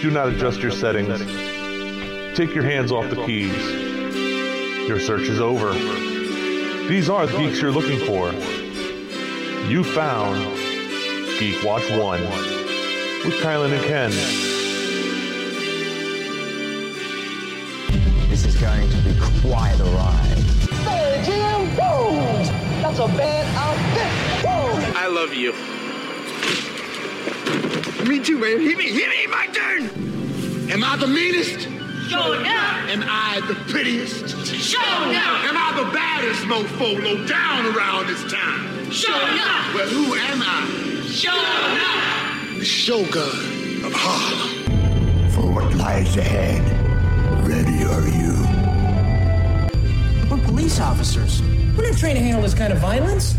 do not adjust your settings. Take your hands off the keys. Your search is over. These are the geeks you're looking for. You found Geek Watch 1 with Kylan and Ken. This is going to be quite a ride. Hey, Jim! Whoa! That's a bad outfit! Whoa! I love you. Me too, man. Hit me, my turn! Am I the meanest? Sure enough. Am I the prettiest? Sure enough. Am I the baddest mofo low down around this town? Sure enough. Well, who am I? Sure enough. The Shogun of Harlem. For what lies ahead, ready are you? We're police officers. We're not trained to handle this kind of violence.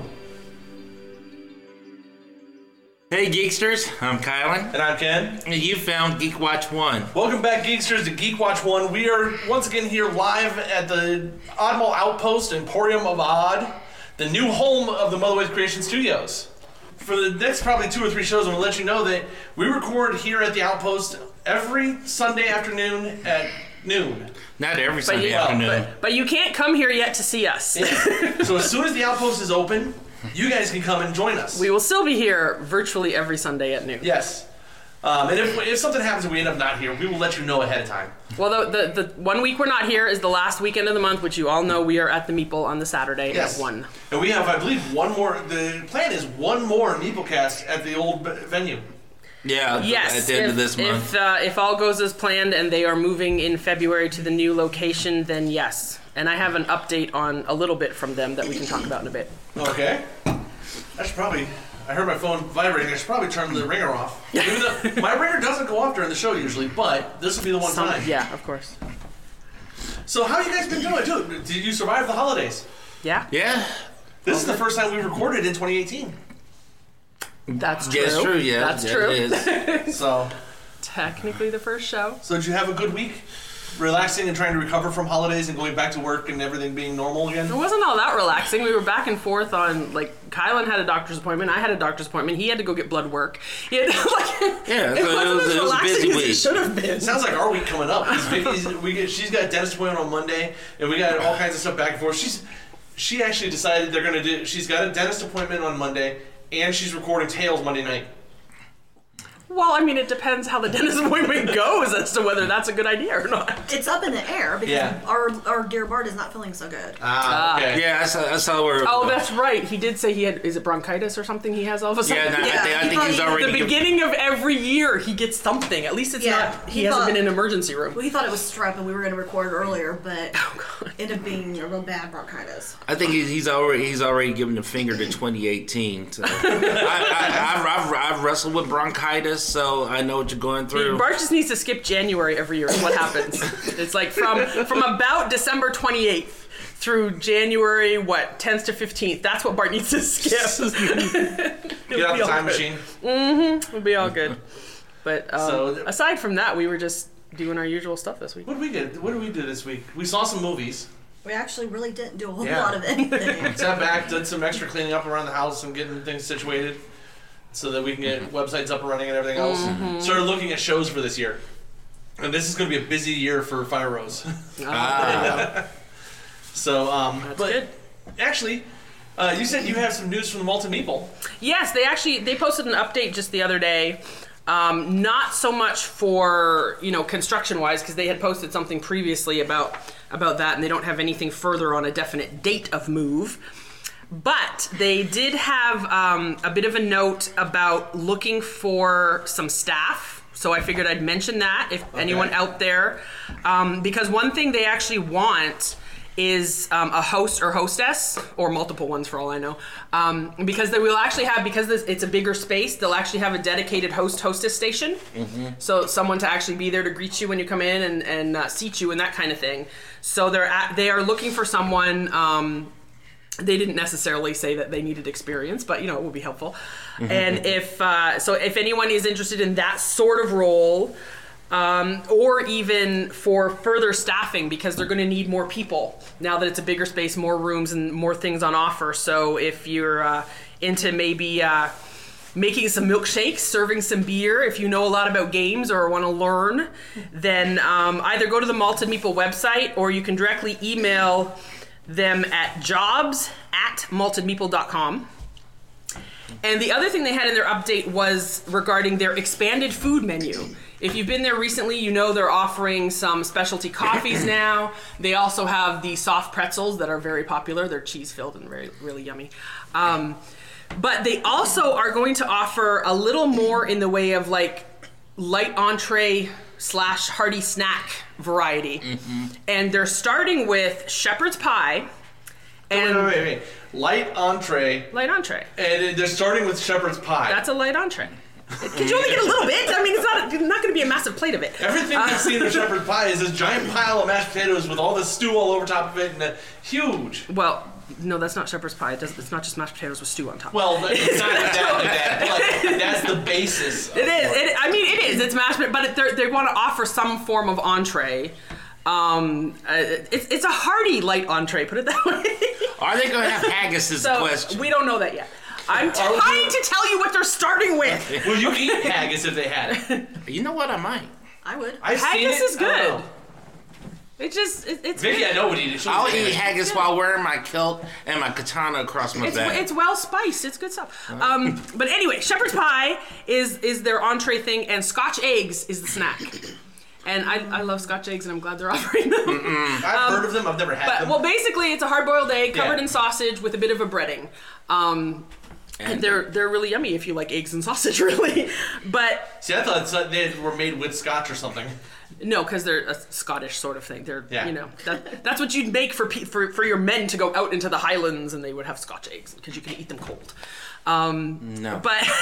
Hey Geeksters, I'm Kylan. And I'm Ken. And you found Geek Watch 1. Welcome back, Geeksters, to Geek Watch 1. We are once again here live at the Oddmall Outpost, Emporium of Odd, the new home of the Motherway Creation Studios. For the next probably 2 or 3 shows, I'm going to let you know that we record here at the Outpost every Sunday afternoon at noon. Not every Sunday afternoon. But you can't come here yet to see us. Yeah. So as soon as the Outpost is open, you guys can come and join us. We will still be here virtually every Sunday at noon. Yes. And if something happens and we end up not here, we will let you know ahead of time. Well, the 1 week we're not here is the last weekend of the month, which you all know we are at the Meeple on the Saturday at 1. And we have, I believe, one more. The plan is one more Meeplecast at the old venue. Yeah, yes, at the end of this month. If all goes as planned and they are moving in February to the new location, then yes. And I have an update on a little bit from them that we can talk about in a bit. Okay. I heard my phone vibrating. I should probably turn the ringer off. Even though my ringer doesn't go off during the show usually, but this will be the one time. Yeah, of course. So how you guys been doing? Did you survive the holidays? Yeah. Yeah. This is the first time we recorded in 2018. That's true. Yes, true, yeah. That's yeah, true. It is. So technically the first show. So did you have a good week? Relaxing and trying to recover from holidays and going back to work and everything being normal again? It wasn't all that relaxing. We were back and forth on, Kylan had a doctor's appointment, I had a doctor's appointment, he had to go get blood work. It was a busy week. It should have been. It sounds like our week coming up. She's got a dentist appointment on Monday, and we got all kinds of stuff back and forth. She actually decided she's got a dentist appointment on Monday, and she's recording Tales Monday night. Well, I mean, it depends how the dentist appointment goes as to whether that's a good idea or not. It's up in the air because our dear Bart is not feeling so good. Okay. Yeah, I saw where... Oh, that's right. He did say he had, is it bronchitis or something he has all of a sudden? Yeah, I think he's already... The beginning of every year, he gets something. At least it's not, he hasn't been in an emergency room. Well, he thought it was strep and we were going to record earlier, but ended up being a real bad bronchitis. I think he's already given the finger to 2018. So. I've wrestled with bronchitis, so I know what you're going through. Bart just needs to skip January every year is what happens. It's like from about December 28th through January, 10th to 15th. That's what Bart needs to skip. Get out the time machine. Mm-hmm. It'll be all good. But aside from that, we were just doing our usual stuff this week. What did we do this week? We saw some movies. We actually really didn't do a whole lot of anything. Sat back, did some extra cleaning up around the house and getting things situated so that we can get websites up and running and everything else. Mm-hmm. Started looking at shows for this year. And this is going to be a busy year for Fire Rose. So, that's good. Actually, you said you have some news from the Malta Meeple. Yes, they posted an update just the other day. Not so much for, construction-wise, because they had posted something previously about that, and they don't have anything further on a definite date of move. But they did have a bit of a note about looking for some staff. So I figured I'd mention that if anyone out there, because one thing they actually want is a host or hostess, or multiple ones for all I know, because they will actually have, because it's a bigger space, they'll actually have a dedicated hostess station. Mm-hmm. So someone to actually be there to greet you when you come in and seat you and that kind of thing. So they are looking for someone. They didn't necessarily say that they needed experience, but it would be helpful. Mm-hmm. And if anyone is interested in that sort of role, or even for further staffing, because they're going to need more people now that it's a bigger space, more rooms, and more things on offer. So if you're into maybe making some milkshakes, serving some beer. If you know a lot about games or want to learn, then either go to the Malted Meeple website or you can directly email them at jobs@maltedmeeple.com. And the other thing they had in their update was regarding their expanded food menu. If you've been there recently, you know they're offering some specialty coffees now. They also have the soft pretzels that are very popular. They're cheese-filled and really yummy. But they also are going to offer a little more in the way of like light entree / hearty snack variety. Mm-hmm. And they're starting with shepherd's pie. And Wait. Light entree. Light entree. And they're starting with shepherd's pie. That's a light entree. Could you only get a little bit? I mean, it's not going to be a massive plate of it. Everything I've seen of shepherd's pie is this giant pile of mashed potatoes with all this stew all over top of it, and huge. Well, no, that's not shepherd's pie. It's not just mashed potatoes with stew on top. Well, it's not that, but that's the basis. It is. It is. It's mashed potatoes, but they want to offer some form of entree. It's a hearty light entree. Put it that way. Are they going to have haggis? Is the question. We don't know that yet. I'm trying to tell you what they're starting with. Well, you can eat haggis if they had it. You know what? I might. I would. Haggis is good. It's Vicky, good. I know would eat it. I'll eat haggis while wearing my kilt and my katana across my back. It's well spiced. It's good stuff. But anyway, shepherd's pie is their entree thing, and Scotch eggs is the snack. And I love Scotch eggs, and I'm glad they're offering them. I've heard of them. I've never had them. Well, basically, it's a hard-boiled egg covered in sausage with a bit of a breading. And they're really yummy if you like eggs and sausage, really. But see, I thought they were made with Scotch or something. No, because they're a Scottish sort of thing. They're that's what you'd make for your men to go out into the Highlands, and they would have Scotch eggs because you can eat them cold. No,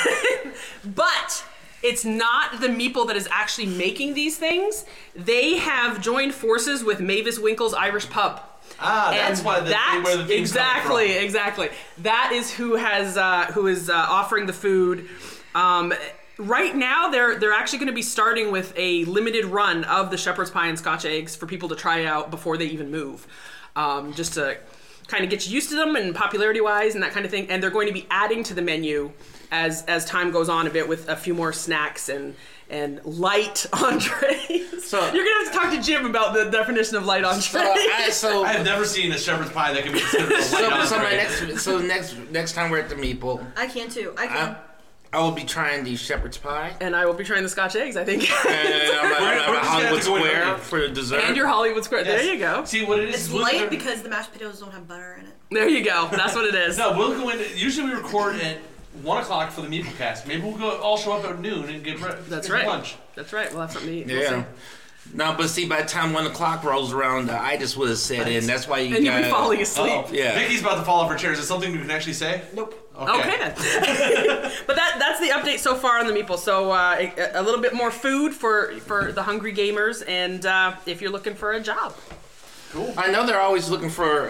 but it's not the meeple that is actually making these things. They have joined forces with Mavis Winkle's Irish Pub. That's why where the theme's coming from. Exactly. That is who is offering the food. Right now, they're actually going to be starting with a limited run of the shepherd's pie and Scotch eggs for people to try out before they even move, just to kind of get you used to them and popularity-wise and that kind of thing. And they're going to be adding to the menu as time goes on a bit with a few more snacks and light entrees. So you're gonna have to talk to Jim about the definition of light entree. I have never seen a shepherd's pie that can be considered a light entree. So next time we're at the Meeple, I can too. I will be trying the shepherd's pie, and I will be trying the Scotch eggs. I think. And I'm at Hollywood Square for dessert. And your Hollywood Square. Yes. There you go. See what it is? It's light because the mashed potatoes don't have butter in it. There you go. That's what it is. No, we'll go in. Usually we record at 1 o'clock for the Meeple cast. Maybe we'll all show up at noon and get lunch. That's right. We'll have something to eat. Yeah. No, but see, by the time 1 o'clock rolls around, I just would have set in. That's why you. And you'll be falling asleep. Uh-oh. Yeah. Vicky's about to fall off her chair. Is there something you can actually say? Nope. Okay then. But that's the update so far on the Meeple. So a little bit more food for the hungry gamers, and if you're looking for a job. Cool. I know they're always looking for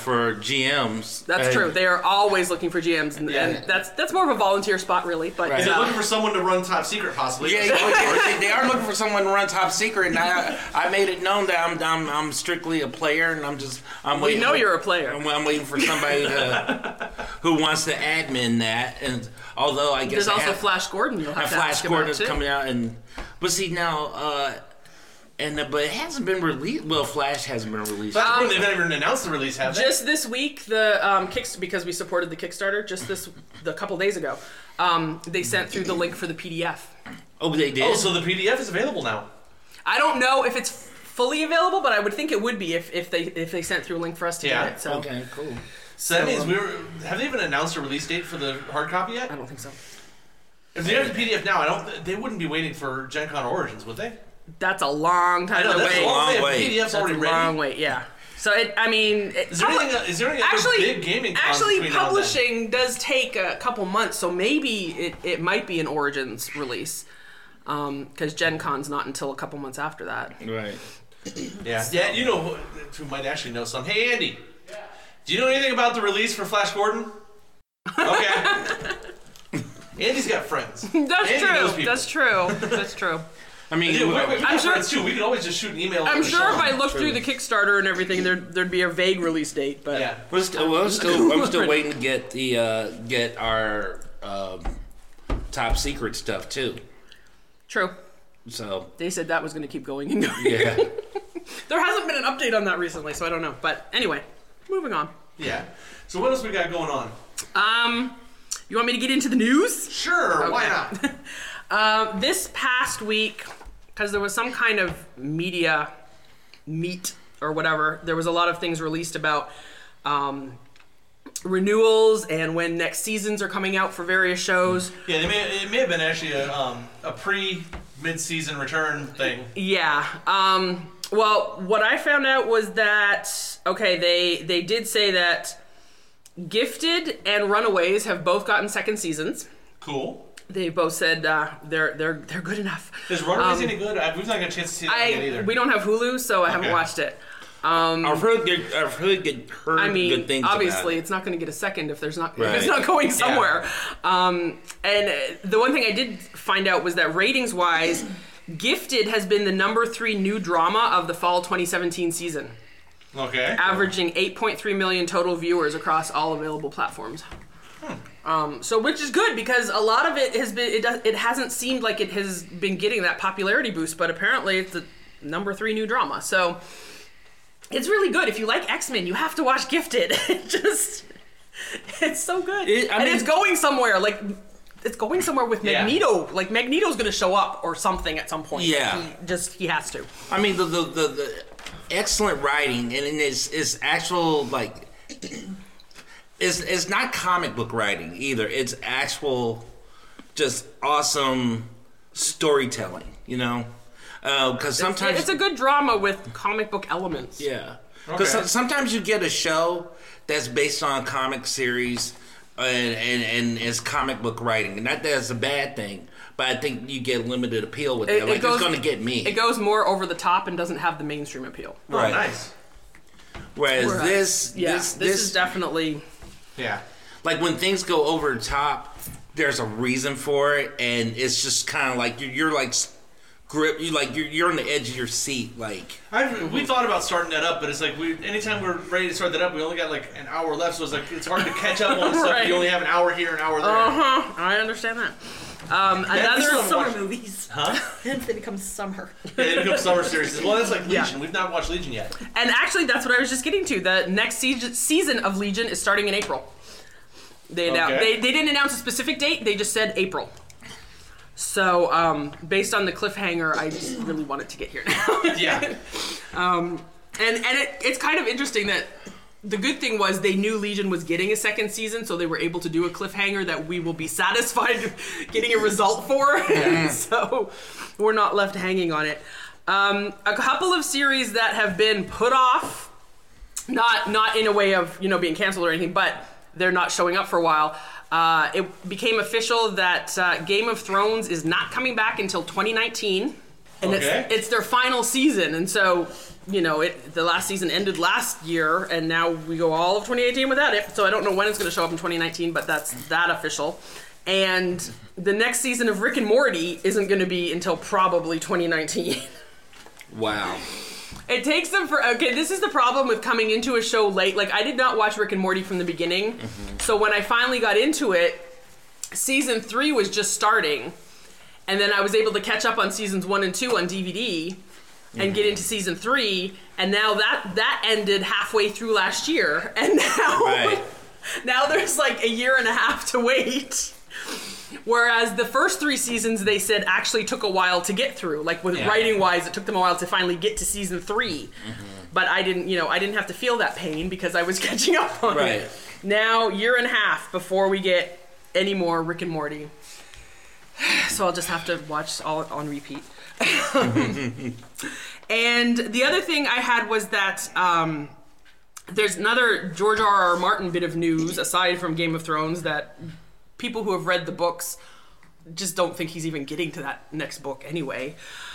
GMs. That's true. They are always looking for GMs, and that's more of a volunteer spot, really. But is it looking for someone to run Top Secret, possibly? Yeah, they are looking for someone to run Top Secret, and I made it known that I'm strictly a player, and I'm waiting. We know you're a player. I'm waiting for somebody who wants to admin that, and although I guess there's also Flash Gordon. You'll have to Flash ask Gordon is about coming out, but see now. But it hasn't been released. Well, Flash hasn't been released. They've not even announced the release, have they? Just this week, the because we supported the Kickstarter. The couple days ago, they sent through the link for the PDF. Oh, they did. Oh, so the PDF is available now. I don't know if it's fully available, but I would think it would be if they sent through a link for us to get it. So. Okay, cool. So that means have they even announced a release date for the hard copy yet? I don't think so. If they have the PDF now, they wouldn't be waiting for Gen Con Origins, would they? That's a long time to wait. That's a long wait. PDF's already ready. Long wait, yeah. So is there any big gaming actually publishing does take a couple months, so maybe it might be an Origins release, because Gen Con's not until a couple months after that. Right. Yeah. You know who might actually know some? Hey, Andy. Yeah. Do you know anything about the release for Flash Gordon? Okay. Andy's got friends. That's true. I mean, I'm sure it's true. We could always just shoot an email. I'm sure if I looked through the Kickstarter and everything, there'd be a vague release date. But yeah, I'm still waiting to get our top secret stuff too. True. So they said that was going to keep going and going. Yeah. There hasn't been an update on that recently, so I don't know. But anyway, moving on. Yeah. So what else we got going on? You want me to get into the news? Sure. Okay. Why not? This past week, because there was some kind of media meet or whatever, there was a lot of things released about renewals and when next seasons are coming out for various shows. Yeah, it may have been actually a pre-mid-season return thing. Yeah. Well, what I found out was that, okay, they did say that Gifted and Runaways have both gotten second seasons. Cool. They both said they're good enough. Is Runaways any good? We've not got a chance to see that yet either. We don't have Hulu, so I haven't watched it. I've heard good things. Obviously, about it's not going to get a second if there's not Right. if it's not going somewhere. Yeah. And the one thing I did find out was that ratings-wise, Gifted has been the number 3 new drama of the fall 2017 season. Okay. Averaging 8.3 million total viewers across all available platforms. So which is good because a lot of it has been it hasn't seemed like it has been getting that popularity boost, but apparently it's the number 3 new drama. So it's really good. If you like X-Men, you have to watch Gifted. It's so good. It's going somewhere. Like it's going somewhere with Magneto. Yeah. Like Magneto's going to show up or something at some point. Yeah. He has to. I mean the excellent writing and it's actual like it's not comic book writing either. It's actual just awesome storytelling, you know? Because sometimes it's a good drama with comic book elements. Yeah. Because sometimes you get a show that's based on a comic series and it's comic book writing. And not that it's a bad thing, but I think you get limited appeal with it. Like, it's going to get me. It goes more over the top and doesn't have the mainstream appeal. Right. Oh, nice. Whereas this is definitely... Yeah. Like when things go over the top, there's a reason for it, and it's just kind of like you're like grip. You're on the edge of your seat. Like we thought about starting that up, but it's like anytime we're ready to start that up, we only got like an hour left, so it's like it's hard to catch up on stuff. You only have an hour here, an hour there. I understand that. Another summer movies. Huh? They become summer. Yeah, they become summer series. Well, that's like Legion. Yeah. We've not watched Legion yet. And actually, that's what I was just getting to. The next season of Legion is starting in April. They didn't announce a specific date. They just said April. So, based on the cliffhanger, I just really want it to get here now. Yeah. And it's kind of interesting that the good thing was they knew Legion was getting a second season, so they were able to do a cliffhanger that we will be satisfied getting a result for. So we're not left hanging on it. A couple of series that have been put off, not in a way of being canceled or anything, but they're not showing up for a while. It became official that Game of Thrones is not coming back until 2019, and it's their final season, and so. The last season ended last year, and now we go all of 2018 without it. So I don't know when it's going to show up in 2019, but that's that official. And the next season of Rick and Morty isn't going to be until probably 2019. Wow. It takes them this is the problem with coming into a show late. Like, I did not watch Rick and Morty from the beginning. Mm-hmm. So when I finally got into it, season 3 was just starting. And then I was able to catch up on seasons 1 and 2 on DVD. And get into season 3, and now that ended halfway through last year, and now there's like a year and a half to wait. Whereas the first 3 seasons they said actually took a while to get through. Like with writing wise, it took them a while to finally get to season 3. Mm-hmm. But I didn't have to feel that pain because I was catching up on it. Now, year and a half before we get any more Rick and Morty. So I'll just have to watch all on repeat. And the other thing I had was that there's another George R.R. Martin bit of news aside from Game of Thrones that people who have read the books just don't think he's even getting to that next book anyway.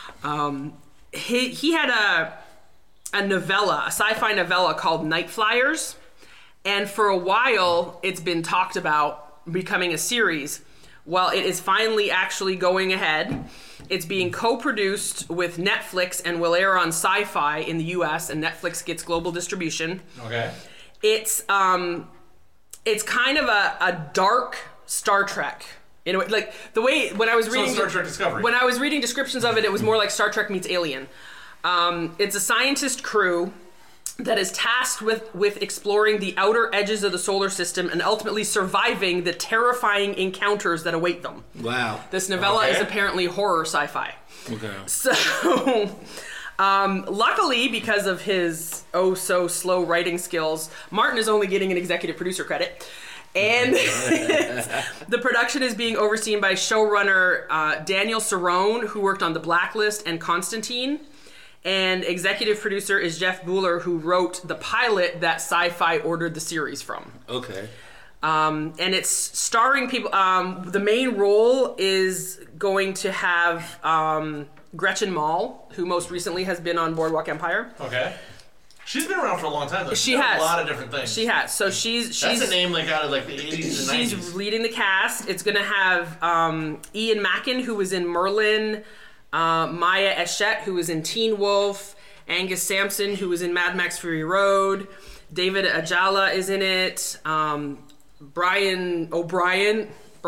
He had a novella, a sci-fi novella called Night Flyers, and for a while it's been talked about becoming a series. Well, it is finally actually going ahead. It's being co-produced with Netflix and will air on Sci-Fi in the U.S. and Netflix gets global distribution. Okay. It's kind of a dark Star Trek In a way, like the way when I was reading Star Trek Discovery. When I was reading descriptions of it, it was more like Star Trek meets Alien. It's a scientist crew that is tasked with exploring the outer edges of the solar system and ultimately surviving the terrifying encounters that await them. Wow. This novella is apparently horror sci-fi. Okay. So, luckily, because of his so-slow writing skills, Martin is only getting an executive producer credit. And the production is being overseen by showrunner Daniel Cerrone, who worked on The Blacklist and Constantine. And executive producer is Jeff Buhler, who wrote the pilot that Sci-Fi ordered the series from. Okay. And it's starring people. The main role is going to have Gretchen Mol, who most recently has been on Boardwalk Empire. Okay. She's been around for a long time, though. She has a lot of different things. She has. So she's That's a name like out of like the 80s and 90s. She's leading the cast. It's going to have Ian Mackin, who was in Merlin, Maya Eshett, who was in Teen Wolf, Angus Sampson, who was in Mad Max Fury Road, David Ajala is in it, Brian O'Byrne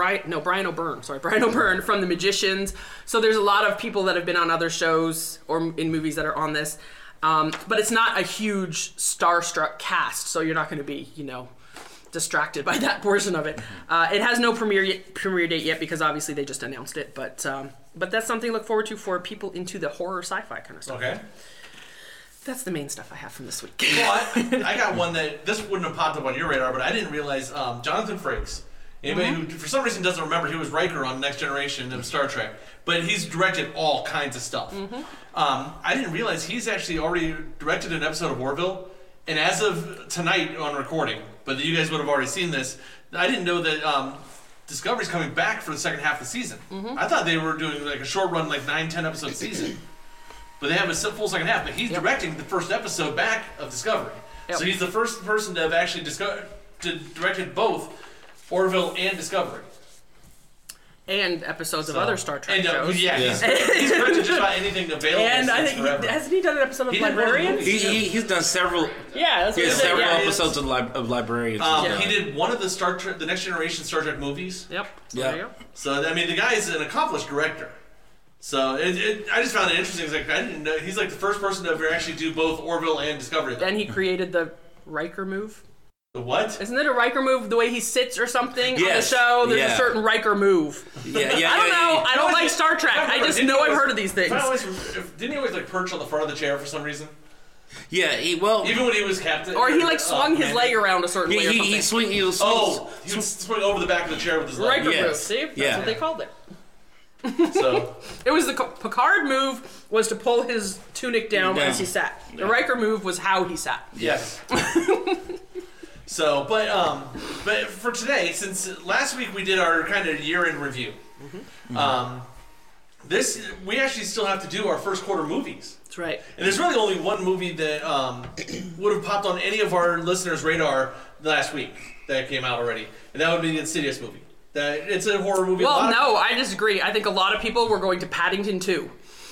from The Magicians. So there's a lot of people that have been on other shows or in movies that are on this. But it's not a huge starstruck cast, so you're not going to be, distracted by that portion of it. It has no premiere date yet because obviously they just announced it, but that's something to look forward to for people into the horror sci-fi kind of stuff. Okay. That's the main stuff I have from this week. Well, I got one that this wouldn't have popped up on your radar, but I didn't realize Jonathan Frakes. Anybody who, for some reason, doesn't remember, he was Riker on Next Generation of Star Trek, but he's directed all kinds of stuff. I didn't realize he's actually already directed an episode of Orville, and as of tonight on recording, but you guys would have already seen this, I didn't know that Discovery's coming back for the second half of the season. I thought they were doing like a short run, like 9-10 episode season. But they have a full second half. But he's directing the first episode back of Discovery. So he's the first person to have actually directed both Orville and Discovery. And episodes of other Star Trek shows. He's directed just about anything available. And I think hasn't he done an episode of Librarians? He's done several. Yeah, that's he has several episodes of Librarians. He did one of the Next Generation Star Trek movies. Yep. There you go. So I mean, the guy is an accomplished director. So I just found it interesting. It's like I didn't know he's like the first person to ever actually do both Orville and Discovery. Then he created the Riker move. The what? Isn't it a Riker move? The way he sits or something on the show. There's a certain Riker move. I don't know. I don't like Star Trek. I just know I've heard of these things. Didn't he always like perch on the front of the chair for some reason? Yeah, even when he was captain, or he like swung his leg around a certain way or something. He would swing over the back of the chair with his leg. Riker move. See, that's what they called it. So it was the Picard move was to pull his tunic down as he sat. The Riker move was how he sat. Yes. So, but for today, since last week we did our kind of year-end review, we actually still have to do our first quarter movies. That's right. And there's really only one movie that would have popped on any of our listeners' radar last week that came out already, and that would be the Insidious movie. It's a horror movie. Well, no, I disagree. I think a lot of people were going to Paddington 2.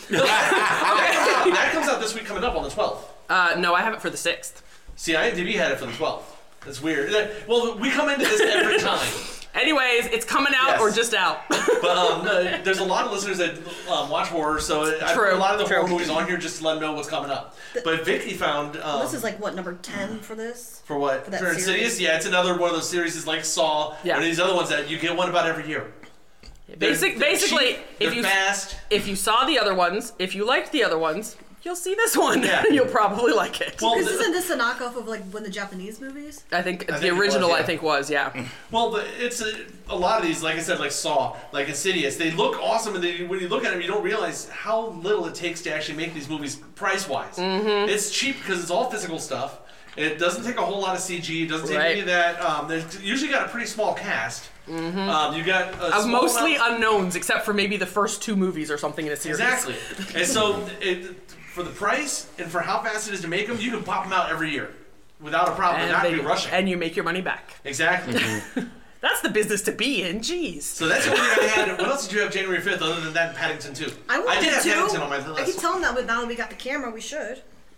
That comes out this week, coming up on the 12th. No, I have it for the 6th. See, IMDb had it for the 12th. That's weird. Well, we come into this every time. Anyways, it's coming out or just out. But there's a lot of listeners that watch horror, so I put a lot of the horror movies on here just to let them know what's coming up. But Vicky found... this is like, what, number 10 for this? For what? For Insidious? series? Yeah, it's another one of those series like Saw, one of these other ones that you get one about every year. Basically, fast. If you saw the other ones, if you liked the other ones, you'll see this one. Yeah. You'll probably like it. Well, isn't this a knockoff of like one of the Japanese movies? I think the original was, yeah. Well, it's a lot of these, like I said, like Saw, like Insidious, they look awesome, and when you look at them, you don't realize how little it takes to actually make these movies price-wise. It's cheap because it's all physical stuff. It doesn't take a whole lot of CG. It doesn't take any of that. They've usually got a pretty small cast. You got a mostly unknowns, except for maybe the first 2 movies or something in a series. Exactly. And so, for the price and for how fast it is to make them, you can pop them out every year without a problem. And not be rushing. And you make your money back. Exactly. That's the business to be in. Jeez. So that's the only thing I had. What else did you have January 5th other than that Paddington 2? I did have Paddington on my list. I keep telling them that now that we got the camera, we should.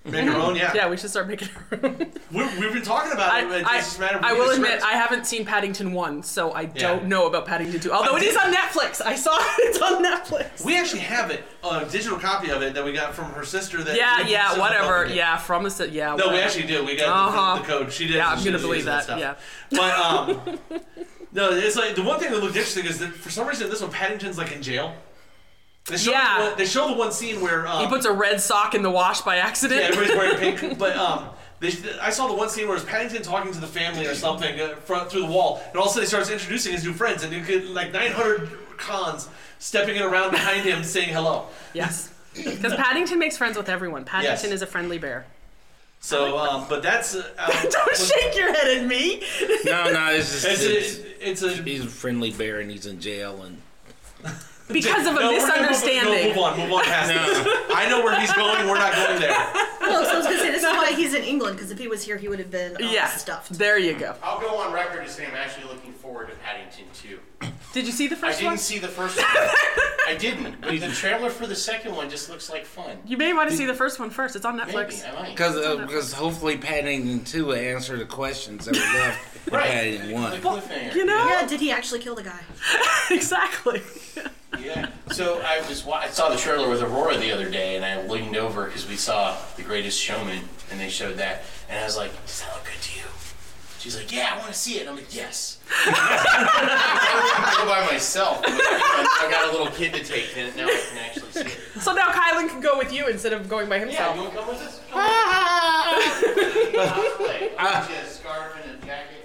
Make our own, yeah. Yeah, we should start making our own. We've been talking about it. It's just a matter of I getting will the admit, script. I haven't seen Paddington 1, so I don't know about Paddington 2. Although it is on Netflix. I saw it's on Netflix. We actually have it, a digital copy of it that we got from her sister. That whatever. Yeah, from the No, whatever. we actually do. We got the code. She did. Yeah, I'm she gonna did believe that. stuff. Yeah. But no, it's like the one thing that looked interesting is that for some reason this one Paddington's like in jail. They show the one scene where he puts a red sock in the wash by accident. Yeah, everybody's wearing pink. But I saw the one scene where it's Paddington talking to the family or something through the wall, and all of a sudden he starts introducing his new friends, and you get like 900 cons stepping around behind him saying hello. Yes, because Paddington makes friends with everyone. Paddington is a friendly bear. So, but that's don't shake your head at me. No, it's just he's a friendly bear and he's in jail and. Because of a misunderstanding. Move on past this. I know where he's going. We're not going there. Well, so I was going to say, this is why he's in England, because if he was here, he would have been stuffed. There you go. I'll go on record to say I'm actually looking forward to Paddington 2. Did you see the first one? I didn't see the first one. I didn't. But the trailer for the second one just looks like fun. You may want to see the first one first. It's on Netflix. Maybe, I might. Because hopefully Paddington 2 will answer the questions that were left in Paddington 1. You know? Yeah, did he actually kill the guy? Exactly. Yeah. So I saw the trailer with Aurora the other day, and I leaned over because we saw The Greatest Showman, and they showed that, and I was like, "Does that look good to you?" She's like, "Yeah, I want to see it." And I'm like, "Yes." I go by myself. I got a little kid to take, and now I can actually see it. So now Kylan can go with you instead of going by himself. Yeah, you want to come with us? Cosplay. A scarf and a jacket.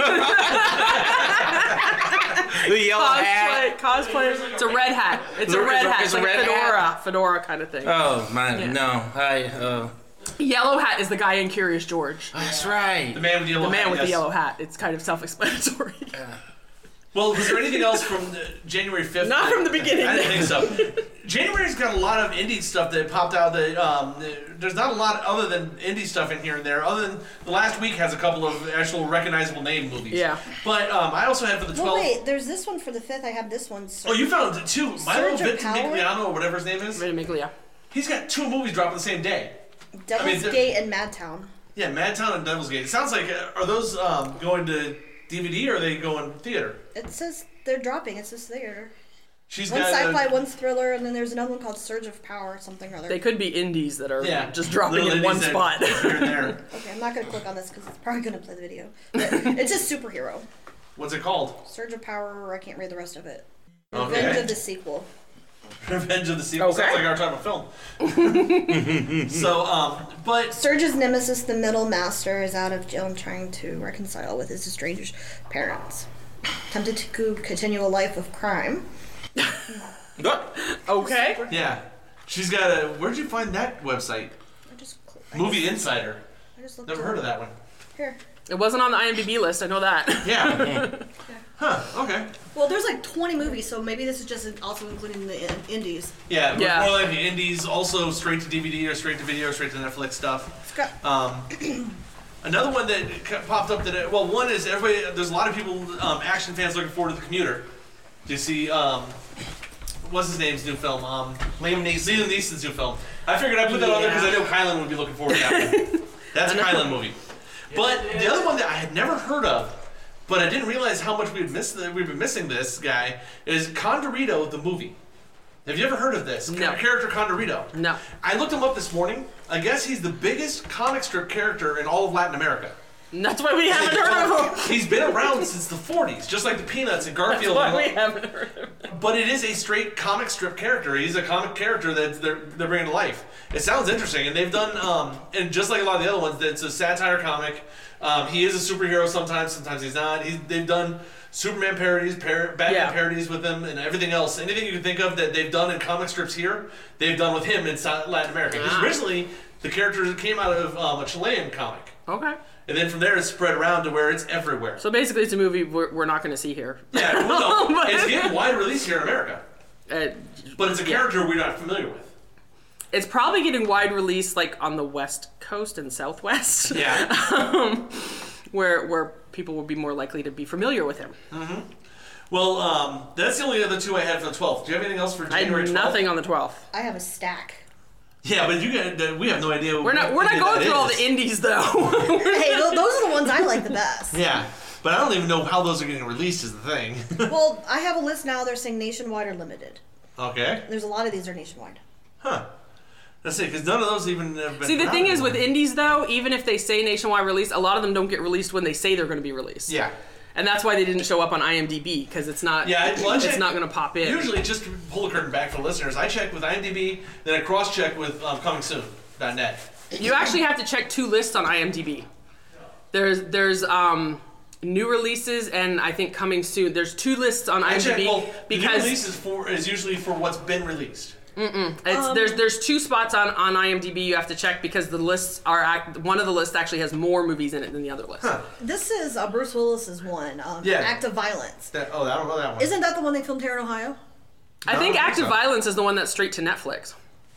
The yellow hat. Cosplay. It's a red hat. It's a red hat. It's like a fedora kind of thing. Oh, man, no. Yellow hat is the guy in Curious George. That's right. The man with the yellow hat. The man with the yellow hat. It's kind of self-explanatory. Well, was there anything else from January 5th? Not from the beginning. I didn't think so. January's got a lot of indie stuff that popped out. That there's not a lot other than indie stuff in here and there. Other than the last week has a couple of actual recognizable name movies. Yeah. But I also have for the 12th. Well, wait, there's this one for the 5th. I have this one. Oh, you found two. Milo Surge of Power? Ventimiglia or whatever his name is. Ventimiglia. He's got two movies dropping the same day. Devil's Gate and Madtown. Yeah, Madtown and Devil's Gate. It sounds like are those going to DVD or are they going theater? It says they're dropping. It says theater. She's one's got sci-fi, one's thriller, and then there's another one called Surge of Power or something or other. They could be indies that are just dropping Little in one indies spot. Here and there. Okay, I'm not going to click on this because it's probably going to play the video. But it's a superhero. What's it called? Surge of Power, I can't read the rest of it. Okay. Revenge of the Sequel. Revenge of the Sequel. Sounds like our type of film. So, but... Surge's nemesis, the Middle Master, is out of jail and trying to reconcile with his estranged parents. Tempted to continue a life of crime. Okay. Yeah. She's got a... Where'd you find that website? Movie Insider. I just looked Never heard of that one. Here. It wasn't on the IMDb list, I know that. Yeah. Huh, okay. Well, there's like 20 movies, so maybe this is just also including the indies. Yeah, more like the indies, also straight to DVD or straight to video or straight to Netflix stuff. Another one that popped up that, one is there's a lot of people, action fans looking forward to The Commuter. Do you see, what's his name's new film? Liam Neeson's new film. I figured I'd put that on there because I know Kylan would be looking forward to that one. That's a Kylan movie. But the other one that I had never heard of, but I didn't realize how much we've been missing this guy, is Condorito the movie. Have you ever heard of this? No. Character Condorito. No. I looked him up this morning. I guess he's the biggest comic strip character in all of Latin America. And that's why we haven't heard of him. He's been around since the 40s, just like the Peanuts and Garfield. That's why we haven't heard of him. But it is a straight comic strip character. He's a comic character that they're bringing to life. It sounds interesting, and they've done, and just like a lot of the other ones, it's a satire comic. He is a superhero sometimes he's not. They've done Superman parodies, Batman parodies with him, and everything else. Anything you can think of that they've done in comic strips here, they've done with him in Latin America. Because originally, the character came out of a Chilean comic. Okay. And then from there, it's spread around to where it's everywhere. So basically, it's a movie we're not going to see here. Yeah, well, no, it's getting wide release here in America. But it's a character we're not familiar with. It's probably getting wide release like on the West Coast and Southwest. Yeah. Where people would be more likely to be familiar with him. Mm-hmm. Well, that's the only other two I had for the 12th. Do you have anything else for January 12th? I have nothing on the 12th. I have a stack. Yeah, but we have no idea. We're not going through all the indies though. Hey, those are the ones I like the best. Yeah, but I don't even know how those are getting released. Is the thing. Well, I have a list now. They're saying nationwide or limited. Okay. There's a lot of these are nationwide. Huh. Let's see, because none of those even have been. See, the thing is with indies though, even if they say nationwide release, a lot of them don't get released when they say they're going to be released. Yeah. And that's why they didn't show up on IMDb, because it's not. Yeah, it's not going to pop in. Usually, just to pull the curtain back for listeners, I check with IMDb, then I cross-check with comingsoon.net. You actually have to check 2 lists on IMDb. There's new releases and I think coming soon. There's 2 lists on IMDb because the new release is usually for what's been released. There's 2 spots on IMDb you have to check because the lists are one of the lists actually has more movies in it than the other list. Huh. This is Bruce Willis's one. Act of Violence. I don't know that one. Isn't that the one they filmed here in Ohio? I think Act of Violence is the one that's straight to Netflix.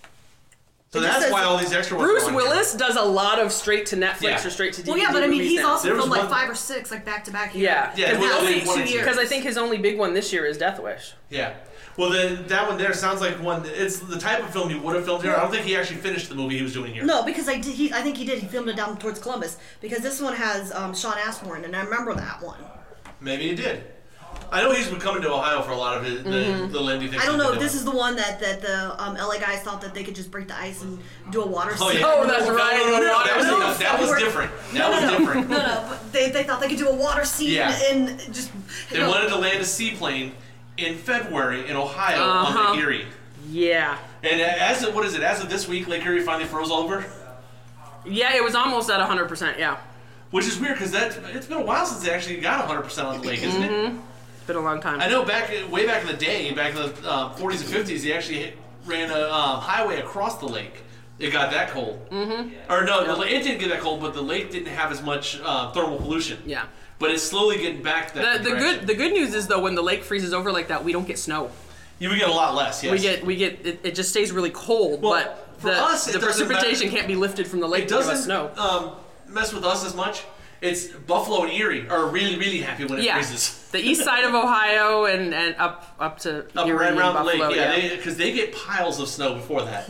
So that's why all these extra ones. Bruce Willis does a lot of straight to Netflix or straight to DVD. Well, yeah, but I mean, he's now. also filmed like 5 or 6 like back to back. Yeah, because I think his only big one this year is Death Wish. Yeah. Well, then that one there sounds like one. It's the type of film he would have filmed here. I don't think he actually finished the movie he was doing here. No, because I think he did. He filmed it down towards Columbus because this one has Sean Astin, and I remember that one. Maybe he did. I know he's been coming to Ohio for a lot of his, the indie things. I don't know if this is the one that the LA guys thought that they could just break the ice and do a water scene. Yeah. Oh, that's right. No, that was different. That was different. No, but they thought they could do a water scene and just. They wanted to land a seaplane in February in Ohio on Lake Erie. Yeah. And as of this week, Lake Erie finally froze over. Yeah, it was almost at 100%. Yeah. Which is weird because it's been a while since they actually got 100% on the lake, isn't it? It's been a long time. I know way back in the day, back in the 40s and 50s, they actually ran a highway across the lake. It got that cold. Mm-hmm. Or no, it didn't get that cold, but the lake didn't have as much thermal pollution. Yeah. But it's slowly getting back to that. The good news is though, when the lake freezes over like that, we don't get snow. Yeah, we get a lot less. Yes. We get it just stays really cold, but for us, the precipitation can't be lifted from the lake. It doesn't snow. Mess with us as much. It's Buffalo and Erie are really, really happy when it freezes. The east side of Ohio and up to Erie right around the Buffalo, lake, because they get piles of snow before that.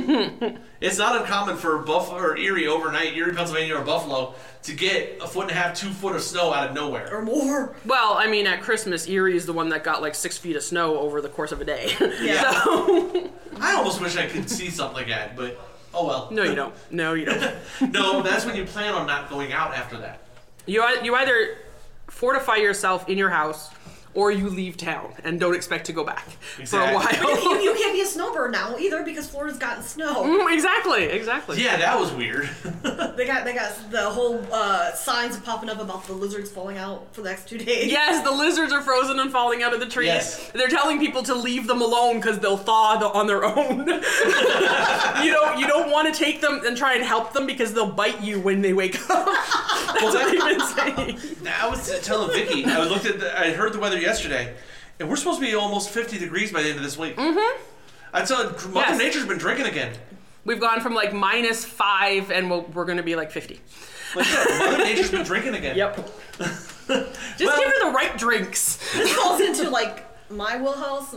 It's not uncommon for Buffalo or Erie overnight, Erie, Pennsylvania, or Buffalo, to get 1.5 feet, 2 foot of snow out of nowhere or more. Well, I mean, at Christmas, Erie is the one that got like 6 feet of snow over the course of a day. Yeah. So I almost wish I could see something like that, but oh well. No, you don't. No, that's when you plan on not going out after that. You either fortify yourself in your house or you leave town and don't expect to go back for a while. You can't be a snowbird now either because Florida's gotten snow. Exactly. Yeah, that was weird. They got the whole signs popping up about the lizards falling out for the next 2 days. Yes, the lizards are frozen and falling out of the trees. Yes. They're telling people to leave them alone because they'll thaw on their own. You don't want to take them and try and help them because they'll bite you when they wake up. That's what they've been saying. I was telling Vicky, I heard the weather yesterday, and we're supposed to be almost 50 degrees by the end of this week. Mm-hmm. I tell Mother Nature's been drinking again. We've gone from like -5 and we're going to be like 50. Mother Nature's been drinking again. Yep. Just give her the right drinks. It falls into like my wheelhouse.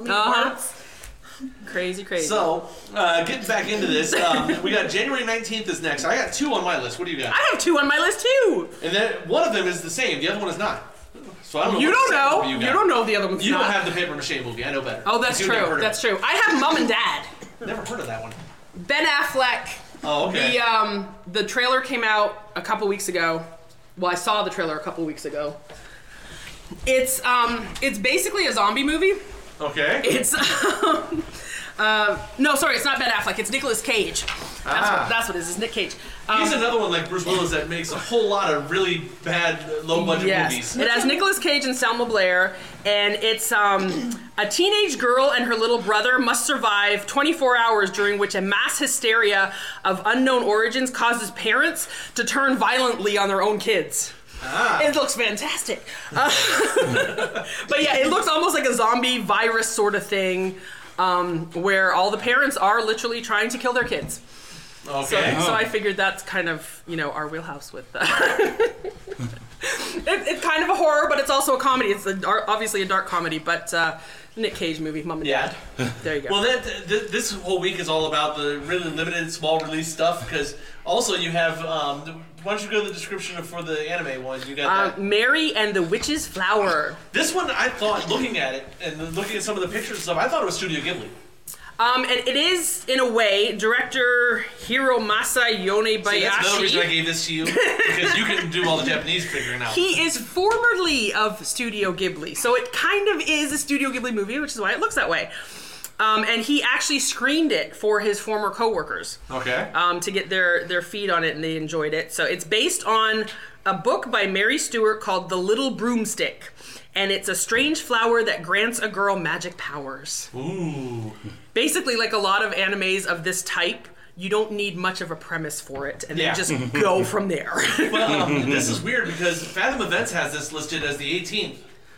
Crazy. So, getting back into this, we got January 19th is next. I got 2 on my list. What do you got? I have 2 on my list too. And then one of them is the same. The other one is not. So I don't know. You don't know. You don't know the other one's You not. don't have the paper mache movie. I know better. Oh, that's true. That's true. I have Mom and Dad. Never heard of that one. Ben Affleck. Oh, okay. The trailer came out a couple weeks ago. Well, I saw the trailer a couple weeks ago. It's basically a zombie movie. Okay. It's no, sorry, it's not Ben Affleck. It's Nicolas Cage. That's what it is. It's Nick Cage. He's another one like Bruce Willis that makes a whole lot of really bad, low-budget movies. It has Nicolas Cage and Selma Blair, and it's a teenage girl and her little brother must survive 24 hours during which a mass hysteria of unknown origins causes parents to turn violently on their own kids. It looks fantastic. But yeah, it looks almost like a zombie virus sort of thing, where all the parents are literally trying to kill their kids. Okay. So I figured that's kind of, our wheelhouse with It's kind of a horror, but it's also a comedy. It's obviously a dark comedy, but Nick Cage movie, Mom and Dad. There you go. Well, this whole week is all about the really limited, small release stuff, because also you have, why don't you go to the description for the anime one? You got that. Mary and the Witch's Flower. This one, I thought, looking at it, and looking at some of the pictures and stuff, I thought it was Studio Ghibli. And it is, in a way, director Hiromasa Yonebayashi. See, that's another reason I gave this to you, because you can do all the Japanese figuring out. He is formerly of Studio Ghibli, so it kind of is a Studio Ghibli movie, which is why it looks that way. And he actually screened it for his former coworkers. Okay. To get their feed on it, and they enjoyed it. So it's based on a book by Mary Stewart called The Little Broomstick. And it's a strange flower that grants a girl magic powers. Ooh. Basically, like a lot of animes of this type, you don't need much of a premise for it, and then just go from there. Well, this is weird because Fathom Events has this listed as the 18th.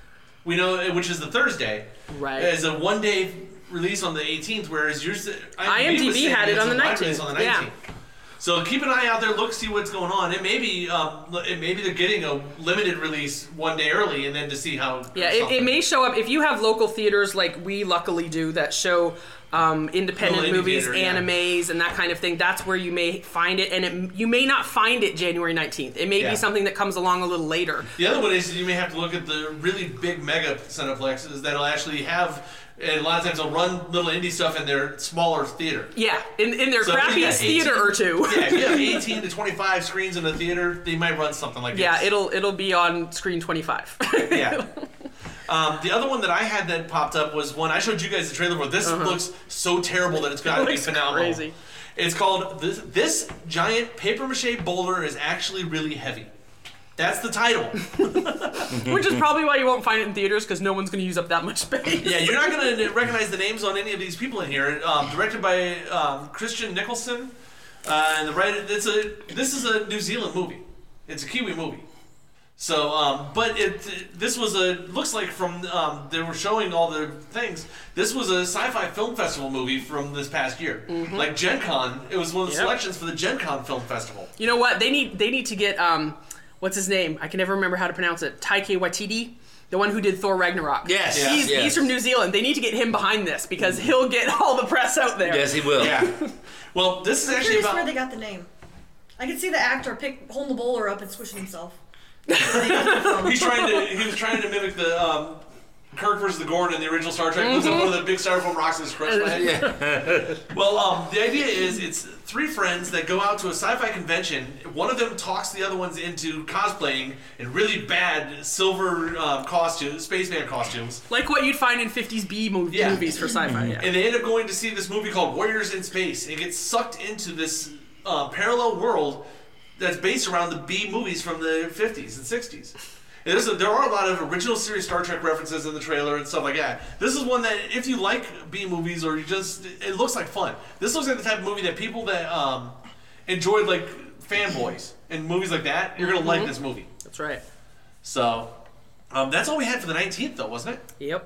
We know, which is the Thursday. Right. As a one-day release on the 18th, whereas yours, IMDb had it on the 19th. Yeah. So keep an eye out there. Look, see what's going on. It may be they're getting a limited release one day early, and then to see how. Yeah, it may show up if you have local theaters like we luckily do that show independent movies, animes, and that kind of thing. That's where you may find it, and you may not find it January 19th. It may be something that comes along a little later. The other one is you may have to look at the really big mega cineplexes that'll actually have. And a lot of times they'll run little indie stuff in their smaller theater. Yeah, in their crappiest theater or two. Yeah, if you have 18 to 25 screens in a theater, they might run something like this. Yeah, it'll be on screen 25. Yeah. The other one that I had that popped up was one I showed you guys the trailer for. This looks so terrible that it's got to be phenomenal. Crazy. It's called This Giant Paper Mache Boulder is Actually Really Heavy. That's the title. Which is probably why you won't find it in theaters, because no one's going to use up that much space. Yeah, you're not going to recognize the names on any of these people in here. Directed by Christian Nicholson. And the writer, this is a New Zealand movie. It's a Kiwi movie. So, but this was looks like from, they were showing all the things. This was a sci-fi film festival movie from this past year. Mm-hmm. Like Gen Con. It was one of the selections for the Gen Con Film Festival. You know what? They need to get, what's his name? I can never remember how to pronounce it. Taika Waititi, the one who did Thor Ragnarok. Yes. He's from New Zealand. They need to get him behind this because he'll get all the press out there. Yes, he will. Yeah. Well, this is actually about. Where they got the name. I could see the actor holding the bowler up and swishing himself. He was trying to mimic the Kirk versus the Gorn in the original Star Trek. It was one of the big styrofoam rocks that crushed my head. Yeah. Well, the idea is it's three friends that go out to a sci-fi convention. One of them talks the other ones into cosplaying in really bad silver costumes, spaceman costumes. Like what you'd find in 50s B movies for sci-fi. Yeah. And they end up going to see this movie called Warriors in Space and get sucked into this parallel world that's based around the B movies from the 50s and 60s. There are a lot of original series Star Trek references in the trailer and stuff like that. This is one that, if you like B movies or it looks like fun. This looks like the type of movie that people that enjoyed like fanboys and movies like that, you're going to like this movie. That's right. So, that's all we had for the 19th though, wasn't it? Yep.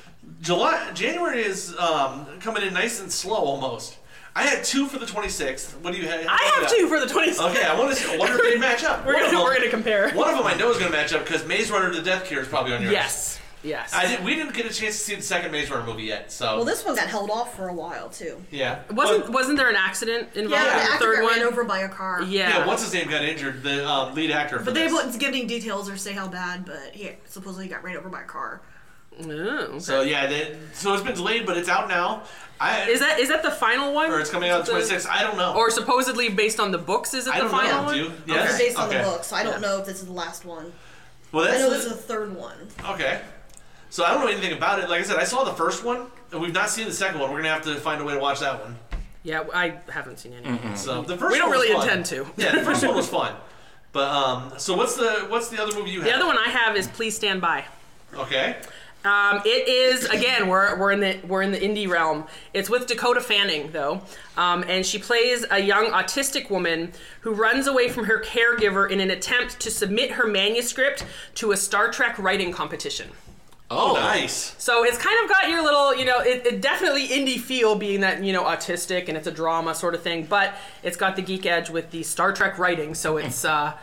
January is coming in nice and slow almost. I had 2 for the 26th. What do you have? I have 2 for the 26th. Okay, I wonder if they match up. We're gonna compare. One of them I know is going to match up because Maze Runner: The Death Cure is probably on yours. Yes. We didn't get a chance to see the second Maze Runner movie yet. So. Well, this one got held off for a while too. Yeah. Wasn't there an accident involved? Yeah, in the the third actor got one? ran over by a car. Yeah. What's his name got injured? The lead actor. But they wouldn't give any details or say how bad. But he supposedly got ran over by a car. Oh, okay. So so it's been delayed, but it's out now. Is that the final one? Or it's coming out 26th? I don't know. Or supposedly based on the books? Is it the final one? Yes. It's based on the books. So I don't know if this is the last one. Well, I know this is the third one. Okay. So I don't know anything about it. Like I said, I saw the first one, and we've not seen the second one. We're gonna have to find a way to watch that one. Yeah, I haven't seen any. Mm-hmm. So the first we don't one was really fun. intend to. Yeah, the first one was fun. But so what's the other movie you have? The other one I have is Please Stand By. Okay. It is, again, we're in the indie realm. It's with Dakota Fanning though, and she plays a young autistic woman who runs away from her caregiver in an attempt to submit her manuscript to a Star Trek writing competition. Oh, nice. So it's kind of got your little, it definitely indie feel, being that, autistic and it's a drama sort of thing, but it's got the geek edge with the Star Trek writing, so it's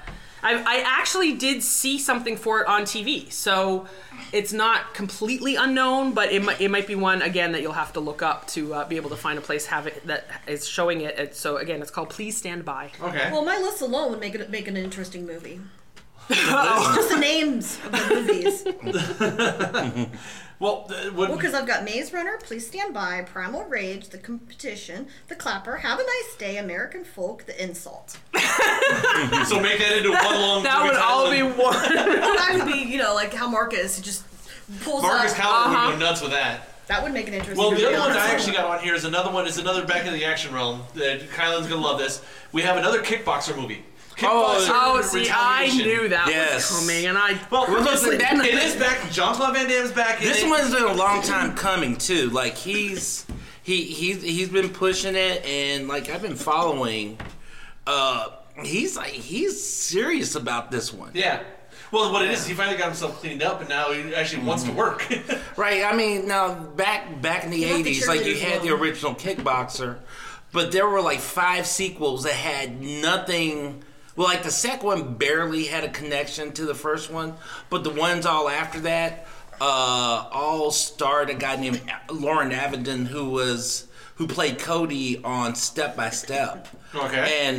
I actually did see something for it on TV, so it's not completely unknown, but it might be one, again, that you'll have to look up to be able to find a place that is showing it. So, again, it's called Please Stand By. Okay. Well, my list alone would make an interesting movie. Just the names of the movies. Well, because I've got Maze Runner, Please Stand By, Primal Rage, The Competition, The Clapper, Have a Nice Day, American Folk, The Insult. So make that into one long That would all be one. Well, that would be, like how Marcus just pulls Marcus up. Calvin would go nuts with that. That would make an interesting Well, movie. the other one I actually got on here is another back in the action realm. Kylan's going to love this. We have another kickboxer movie. See, I knew that was coming, and it is back. Jean-Claude Van Damme's back. This one's been a long time coming too. Like he's been pushing it, and like I've been following. He's serious about this one. Yeah. Well, what it is, he finally got himself cleaned up, and now he actually wants to work. Right. I mean, now back in the 80s, like you had the original Kickboxer, but there were like 5 sequels that had nothing. Well, like the second one barely had a connection to the first one, but the ones all after that all starred a guy named Lauren Avendon who played Cody on Step by Step. Okay.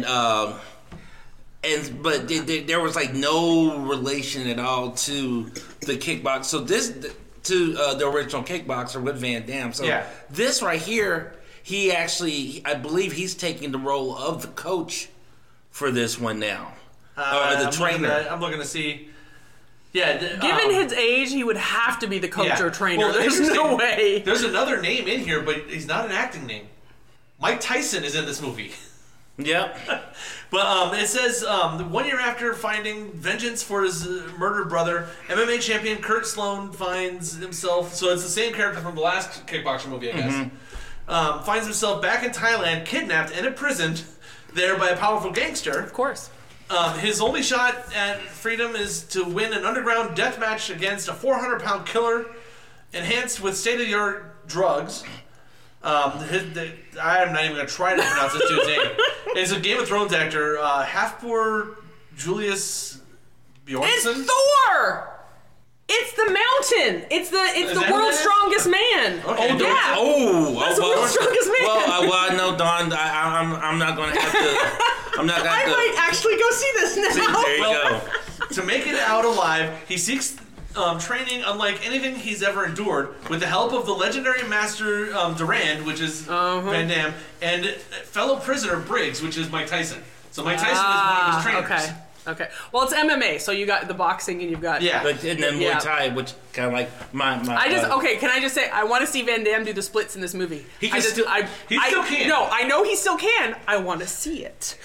But there was like no relation at all to the Kickboxer. So the original Kickboxer with Van Damme. So this right here, I believe he's taking the role of the coach for this one now, or the trainer. I'm looking to see. Yeah. Given his age, he would have to be the coach or trainer. Well, there's no way. There's another name in here, but he's not an acting name. Mike Tyson is in this movie. Yep. But it says 1 year after finding vengeance for his murdered brother, MMA champion Kurt Sloan finds himself. So it's the same character from the last Kickboxer movie, I guess. Finds himself back in Thailand, kidnapped and imprisoned there by a powerful gangster. Of course. His only shot at freedom is to win an underground death match against a 400-pound killer, enhanced with state-of-the-art drugs. I'm not even going to try to pronounce this dude's name. It's a Game of Thrones actor, Halfbor Julius Bjornsson. It's Thor! It's the mountain. It's the world's strongest man. Okay. That's the world's strongest man. Well, I know, Don. I'm not going to have to. I'm not going to. I might actually go see this now. See, there you go. To make it out alive, he seeks training unlike anything he's ever endured, with the help of the legendary Master Durand, which is Van Damme, and fellow prisoner Briggs, which is Mike Tyson. So Mike Tyson is one of his trainers. Okay. Well, it's MMA, so you got the boxing and you've got and then Muay Thai, which kind of like my. Can I just say I want to see Van Damme do the splits in this movie. He still can. No, I know he still can. I want to see it.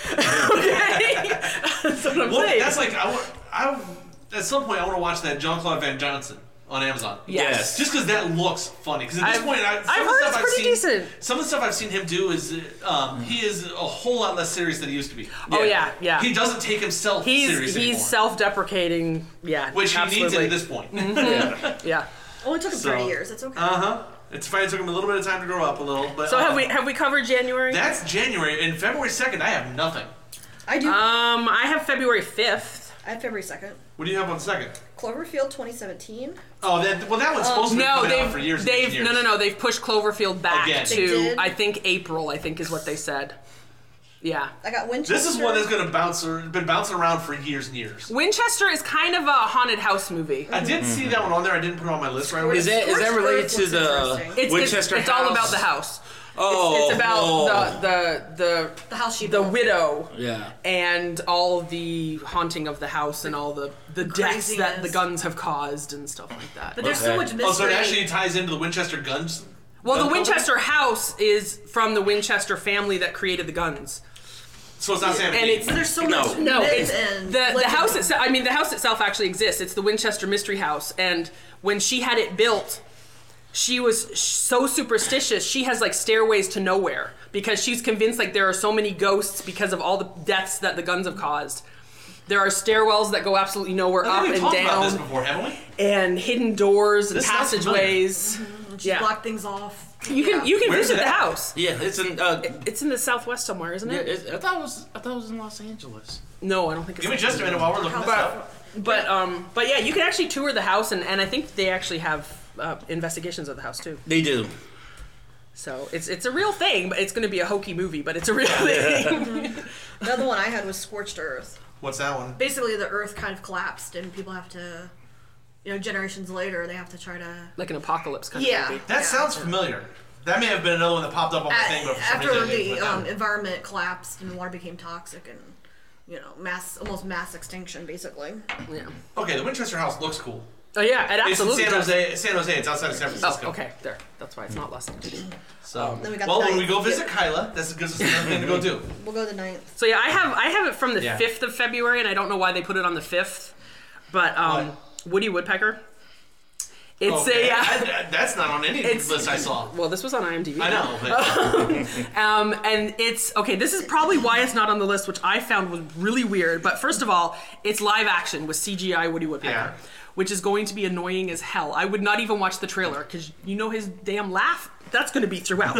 Okay, that's what I'm saying. That's like I at some point I want to watch that Jean-Claude Van Johnson on Amazon. Yes. Just because that looks funny. Because at this point, I've heard it's pretty decent. Some of the stuff I've seen him do is he is a whole lot less serious than he used to be. Oh yeah. He doesn't take himself seriously anymore. He's self-deprecating. Yeah, which absolutely. he needs it at this point. Yeah. Only took him 30 years. It's okay. It's fine. It took him a little bit of time to grow up a little. But so have we covered January? That's January. And February 2nd, I have nothing. I do. I have February 5th. I have February 2nd. What do you have on 2nd? Cloverfield 2017. Oh, that one's supposed to be coming out for years and years. No. They've pushed Cloverfield back Again. to I think April. I think is what they said. Yeah. I got Winchester. This is one that's going to been bouncing around for years and years. Winchester is kind of a haunted house movie. I did see that one on there. I didn't put it on my list right away. Is that related to the Winchester house? It's all about the house. Oh, it's about the house she the built. widow, Yeah. and all the haunting of the house and all the deaths that the guns have caused and stuff like that. But there's so much mystery. Oh, so it actually ties into the Winchester guns? Well, the Winchester house is from the Winchester family that created the guns. So it's not Sam And it's there's so much no. myth It's and the house itself. I mean, the house itself actually exists. It's the Winchester Mystery House, and when she had it built, she was so superstitious. She has like stairways to nowhere because she's convinced like there are so many ghosts because of all the deaths that the guns have caused. There are stairwells that go absolutely nowhere up We've and talked about this down, before, haven't we? and hidden doors and This sounds passageways. Just block things off. You can Where's visit it the at? house. Yeah, it's in. It's in the southwest somewhere, isn't it? I thought it was in Los Angeles. No, I don't think it's. Give me just a minute while we're looking this up. But yeah, you can actually tour the house, and I think they actually have investigations of the house too. They do. So it's a real thing, but it's going to be a hokey movie, but it's a real thing. The other one I had was Scorched Earth. What's that one? Basically, the Earth kind of collapsed, and people have to, generations later, they have to try to. Like an apocalypse kind Yeah. of movie. That sounds familiar. That may have been another one that popped up on my thing, but for some After reason I didn't the put it down. environment collapsed and the water became toxic and almost mass extinction basically. Yeah. Okay, the Winchester House looks cool. Oh yeah, it It's in absolutely San Jose. It's outside of San Francisco. Oh, okay, there. That's why it's not Los Angeles. So, Then we got well, the when we ninth. go visit Kyla, this gives us another thing to go do. We'll go the 9th. So yeah, I have it from the Yeah. 5th of February, and I don't know why they put it on the 5th, but Woody Woodpecker. It's Okay. that's not on any list I saw. Well, this was on IMDb. I know, but and it's okay. This is probably why it's not on the list, which I found was really weird. But first of all, it's live action with CGI Woody Woodpecker, which is going to be annoying as hell. I would not even watch the trailer because his damn laugh. That's going to be throughout.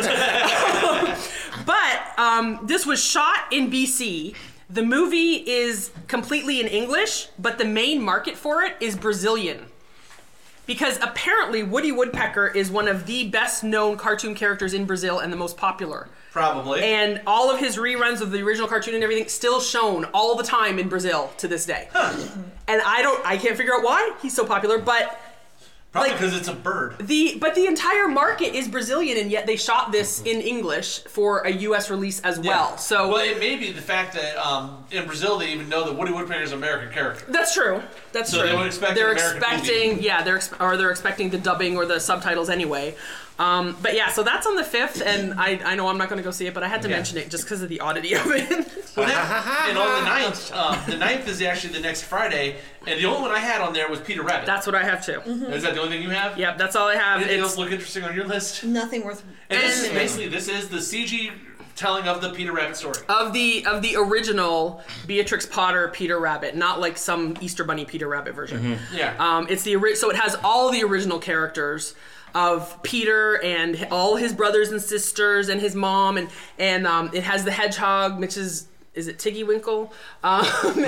But this was shot in BC. The movie is completely in English, but the main market for it is Brazilian. Because apparently Woody Woodpecker is one of the best known cartoon characters in Brazil and the most popular. Probably. And all of his reruns of the original cartoon and everything still shown all the time in Brazil to this day. And I can't figure out why he's so popular, but probably because it's a bird. But the entire market is Brazilian, and yet they shot this in English for a U.S. release as well. So it may be the fact that in Brazil they even know that Woody Woodpecker is an American character. That's true. That's so true. they would expect they're an American expecting, movie. yeah, they're expecting the dubbing or the subtitles anyway. But yeah, so that's on the 5th, and I know I'm not going to go see it, but I had to mention it just because of the oddity of it. And on the 9th, the 9th is actually the next Friday, and the only one I had on there was Peter Rabbit. That's what I have too. Is that the only thing you have? Yep, that's all I have. Anything else look interesting on your list? Nothing worth. And this is basically the CG telling of the Peter Rabbit story. Of the original Beatrix Potter Peter Rabbit, not like some Easter Bunny Peter Rabbit version. Yeah. It's so it has all the original characters of Peter and all his brothers and sisters and his mom, and it has the hedgehog, which is it Tiggy Winkle? But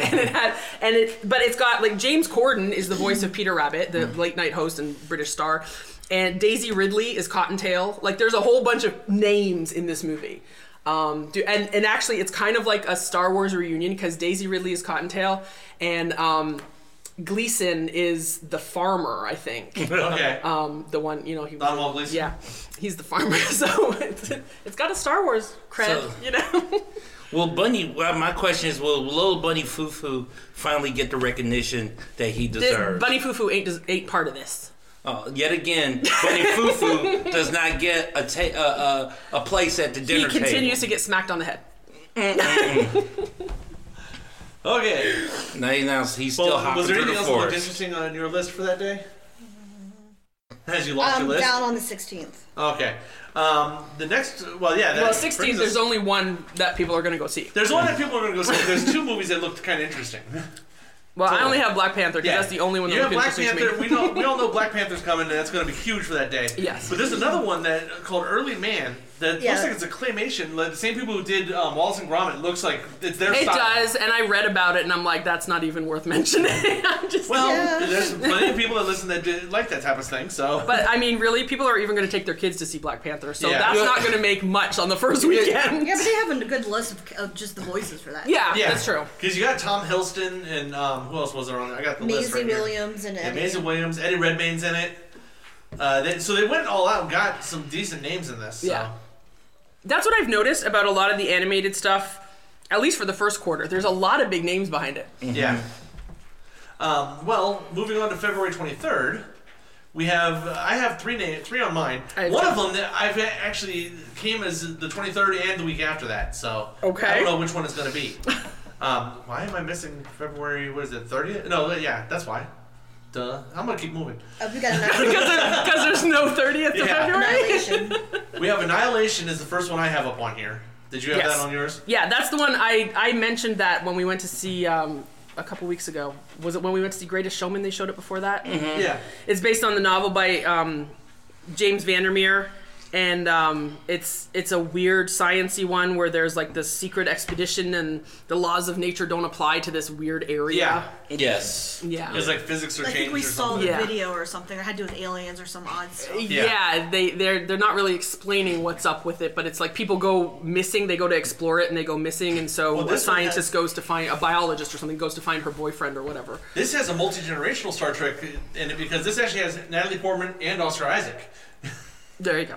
it's got like James Corden is the voice of Peter Rabbit, the late night host and British star, and Daisy Ridley is Cottontail. Like there's a whole bunch of names in this movie. And actually it's kind of like a Star Wars reunion because Daisy Ridley is Cottontail and Gleason is the farmer, I think. Okay. The one, he Donald Gleason. Yeah, he's the farmer. So it's got a Star Wars cred, Well, my question is, will little Bunny Foo-Foo finally get the recognition that he deserves? Bunny Foo-Foo ain't part of this. Yet again, Bunny Foo-Foo does not get a place at the dinner table. He continues to get smacked on the head. Okay. Now he's still hopping was there through anything the else that looked forest. interesting on your list for that day? Has you lost your list? Down on the 16th. Okay. The next, well, yeah. That 16th, there's only one that people are going to go see. There's one that people are going to go see. There's two movies that looked kind of interesting. Well, I only have Black Panther because that's the only one that you have looked Black interesting Panther. to me. We all know Black Panther's coming, and that's going to be huge for that day. Yes. But there's another one that called Early Man that looks like it's a claymation. Like the same people who did Wallace and Gromit. It looks like it's their It style. does, and I read about it, and I'm like, that's not even worth mentioning. There's plenty of people that listen that like that type of thing. So, But I mean, really, people are even going to take their kids to see Black Panther, so Yeah. that's not going to make much on the first weekend. Yeah, but they have a good list of just the voices for that. Yeah, that's true. Because you got Tom Hiddleston and who else was there on there? I got the list right Maisie here. Williams and Eddie. Maisie Williams, Eddie Redmayne's in it. So they went all out and got some decent names in this. So. Yeah. That's what I've noticed about a lot of the animated stuff, at least for the first quarter. There's a lot of big names behind it. Yeah. Well, moving on to February 23rd, I have three on mine. One of them that I've actually came as the 23rd and the week after that. So Okay. I don't know which one it's going to be. Why am I missing February? What is it? 30th? No, yeah, that's why. Duh. I'm gonna keep moving. We got Because there's no 30th of February. Annihilation. We have Annihilation is the first one I have up on here. Did you have that on yours? Yeah, that's the one I mentioned that when we went to see a couple weeks ago. Was it when we went to see Greatest Showman? They showed it before that. Mm-hmm. Yeah. It's based on the novel by James Vandermeer. And it's a weird science-y one where there's like this secret expedition and the laws of nature don't apply to this weird area. Yeah. Yes. Yeah. It's like physics are I changed. think we or saw something. the video or something. It had to do with aliens or some odd stuff. Yeah, they're not really explaining what's up with it, but it's like people go missing, they go to explore it and they go missing, and so a scientist goes to find, a biologist or something goes to find her boyfriend or whatever. This has a multi-generational Star Trek in it because this actually has Natalie Portman and Oscar Isaac. There you go.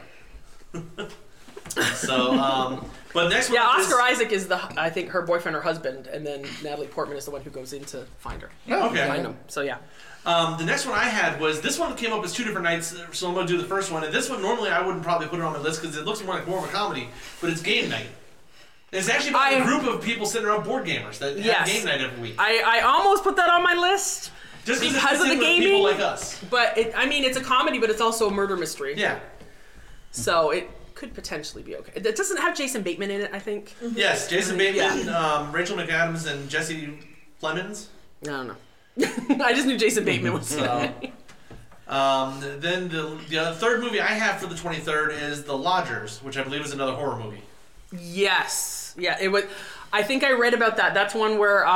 So, but next one. Yeah, Oscar Isaac is I think her boyfriend or husband, and then Natalie Portman is the one who goes in to find her. Oh, okay. Find him. So yeah. The next one I had was, this one came up as 2 different nights, so I'm going to do the first one. And this one, normally I wouldn't probably put it on my list because it looks more of a comedy, but it's Game Night. It's actually about a group of people sitting around board gamers that have game night every week. I almost put that on my list. Just because of the with gaming. People like us. But it's a comedy, but it's also a murder mystery. Yeah. So it could potentially be okay. It doesn't have Jason Bateman in it, I think. Mm-hmm. Yes, Jason Bateman, Rachel McAdams, and Jesse Plemons. I don't know. I just knew Jason Bateman was in it. Then the third movie I have for the 23rd is The Lodgers, which I believe is another horror movie. Yes. Yeah, it was. I think I read about that. That's one where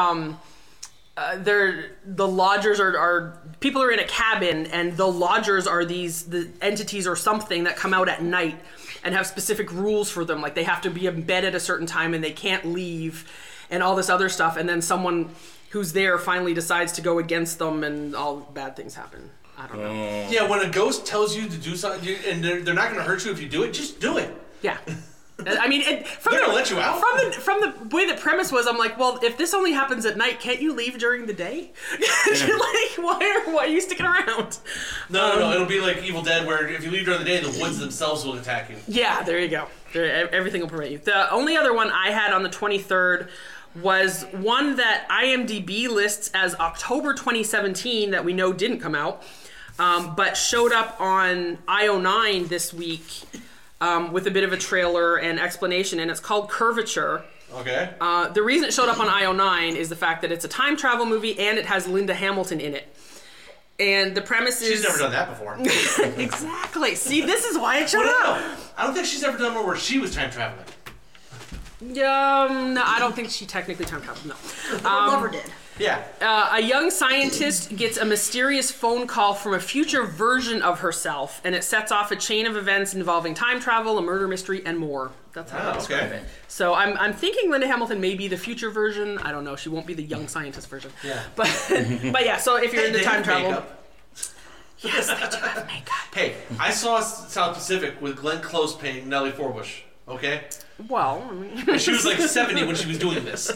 the lodgers are people are in a cabin, and the lodgers are the entities or something that come out at night and have specific rules for them. Like they have to be in bed at a certain time and they can't leave and all this other stuff. And then someone who's there finally decides to go against them and all bad things happen. I don't know. Yeah, when a ghost tells you to do something and they're not going to hurt you if you do it, just do it. Yeah. I mean, they're gonna let you out. From the way the premise was, I'm like, well, if this only happens at night, can't you leave during the day? Like, why are you sticking around? No. It'll be like Evil Dead, where if you leave during the day, the woods themselves will attack you. Yeah, there you go. Everything will prevent you. The only other one I had on the 23rd was one that IMDb lists as October 2017 that we know didn't come out, but showed up on IO9 this week. With a bit of a trailer and explanation, and it's called Curvature. Okay. The reason it showed up on IO9 is the fact that it's a time travel movie and it has Linda Hamilton in it. And the premise is... She's never done that before. Exactly. See, this is why it showed up. I don't think she's ever done one where she was time traveling. No, I don't think she technically time traveled, no. Her lover did. Yeah. A young scientist gets a mysterious phone call from a future version of herself, and it sets off a chain of events involving time travel, a murder mystery, and more. That's how I describe it. So I'm thinking Linda Hamilton may be the future version. I don't know. She won't be the young scientist version. Yeah. But yeah, so if you're into time travel... Makeup. Yes, they do have makeup. Hey, I saw South Pacific with Glenn Close playing Nellie Forbush, okay? Well, I mean... She was like 70 when she was doing this.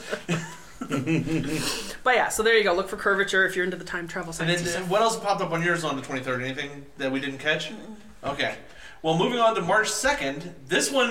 But yeah, so there you go. Look for Curvature if you're into the time travel science. And then what else popped up on yours on the 23rd? Anything that we didn't catch? Okay. Well, moving on to March 2nd, this one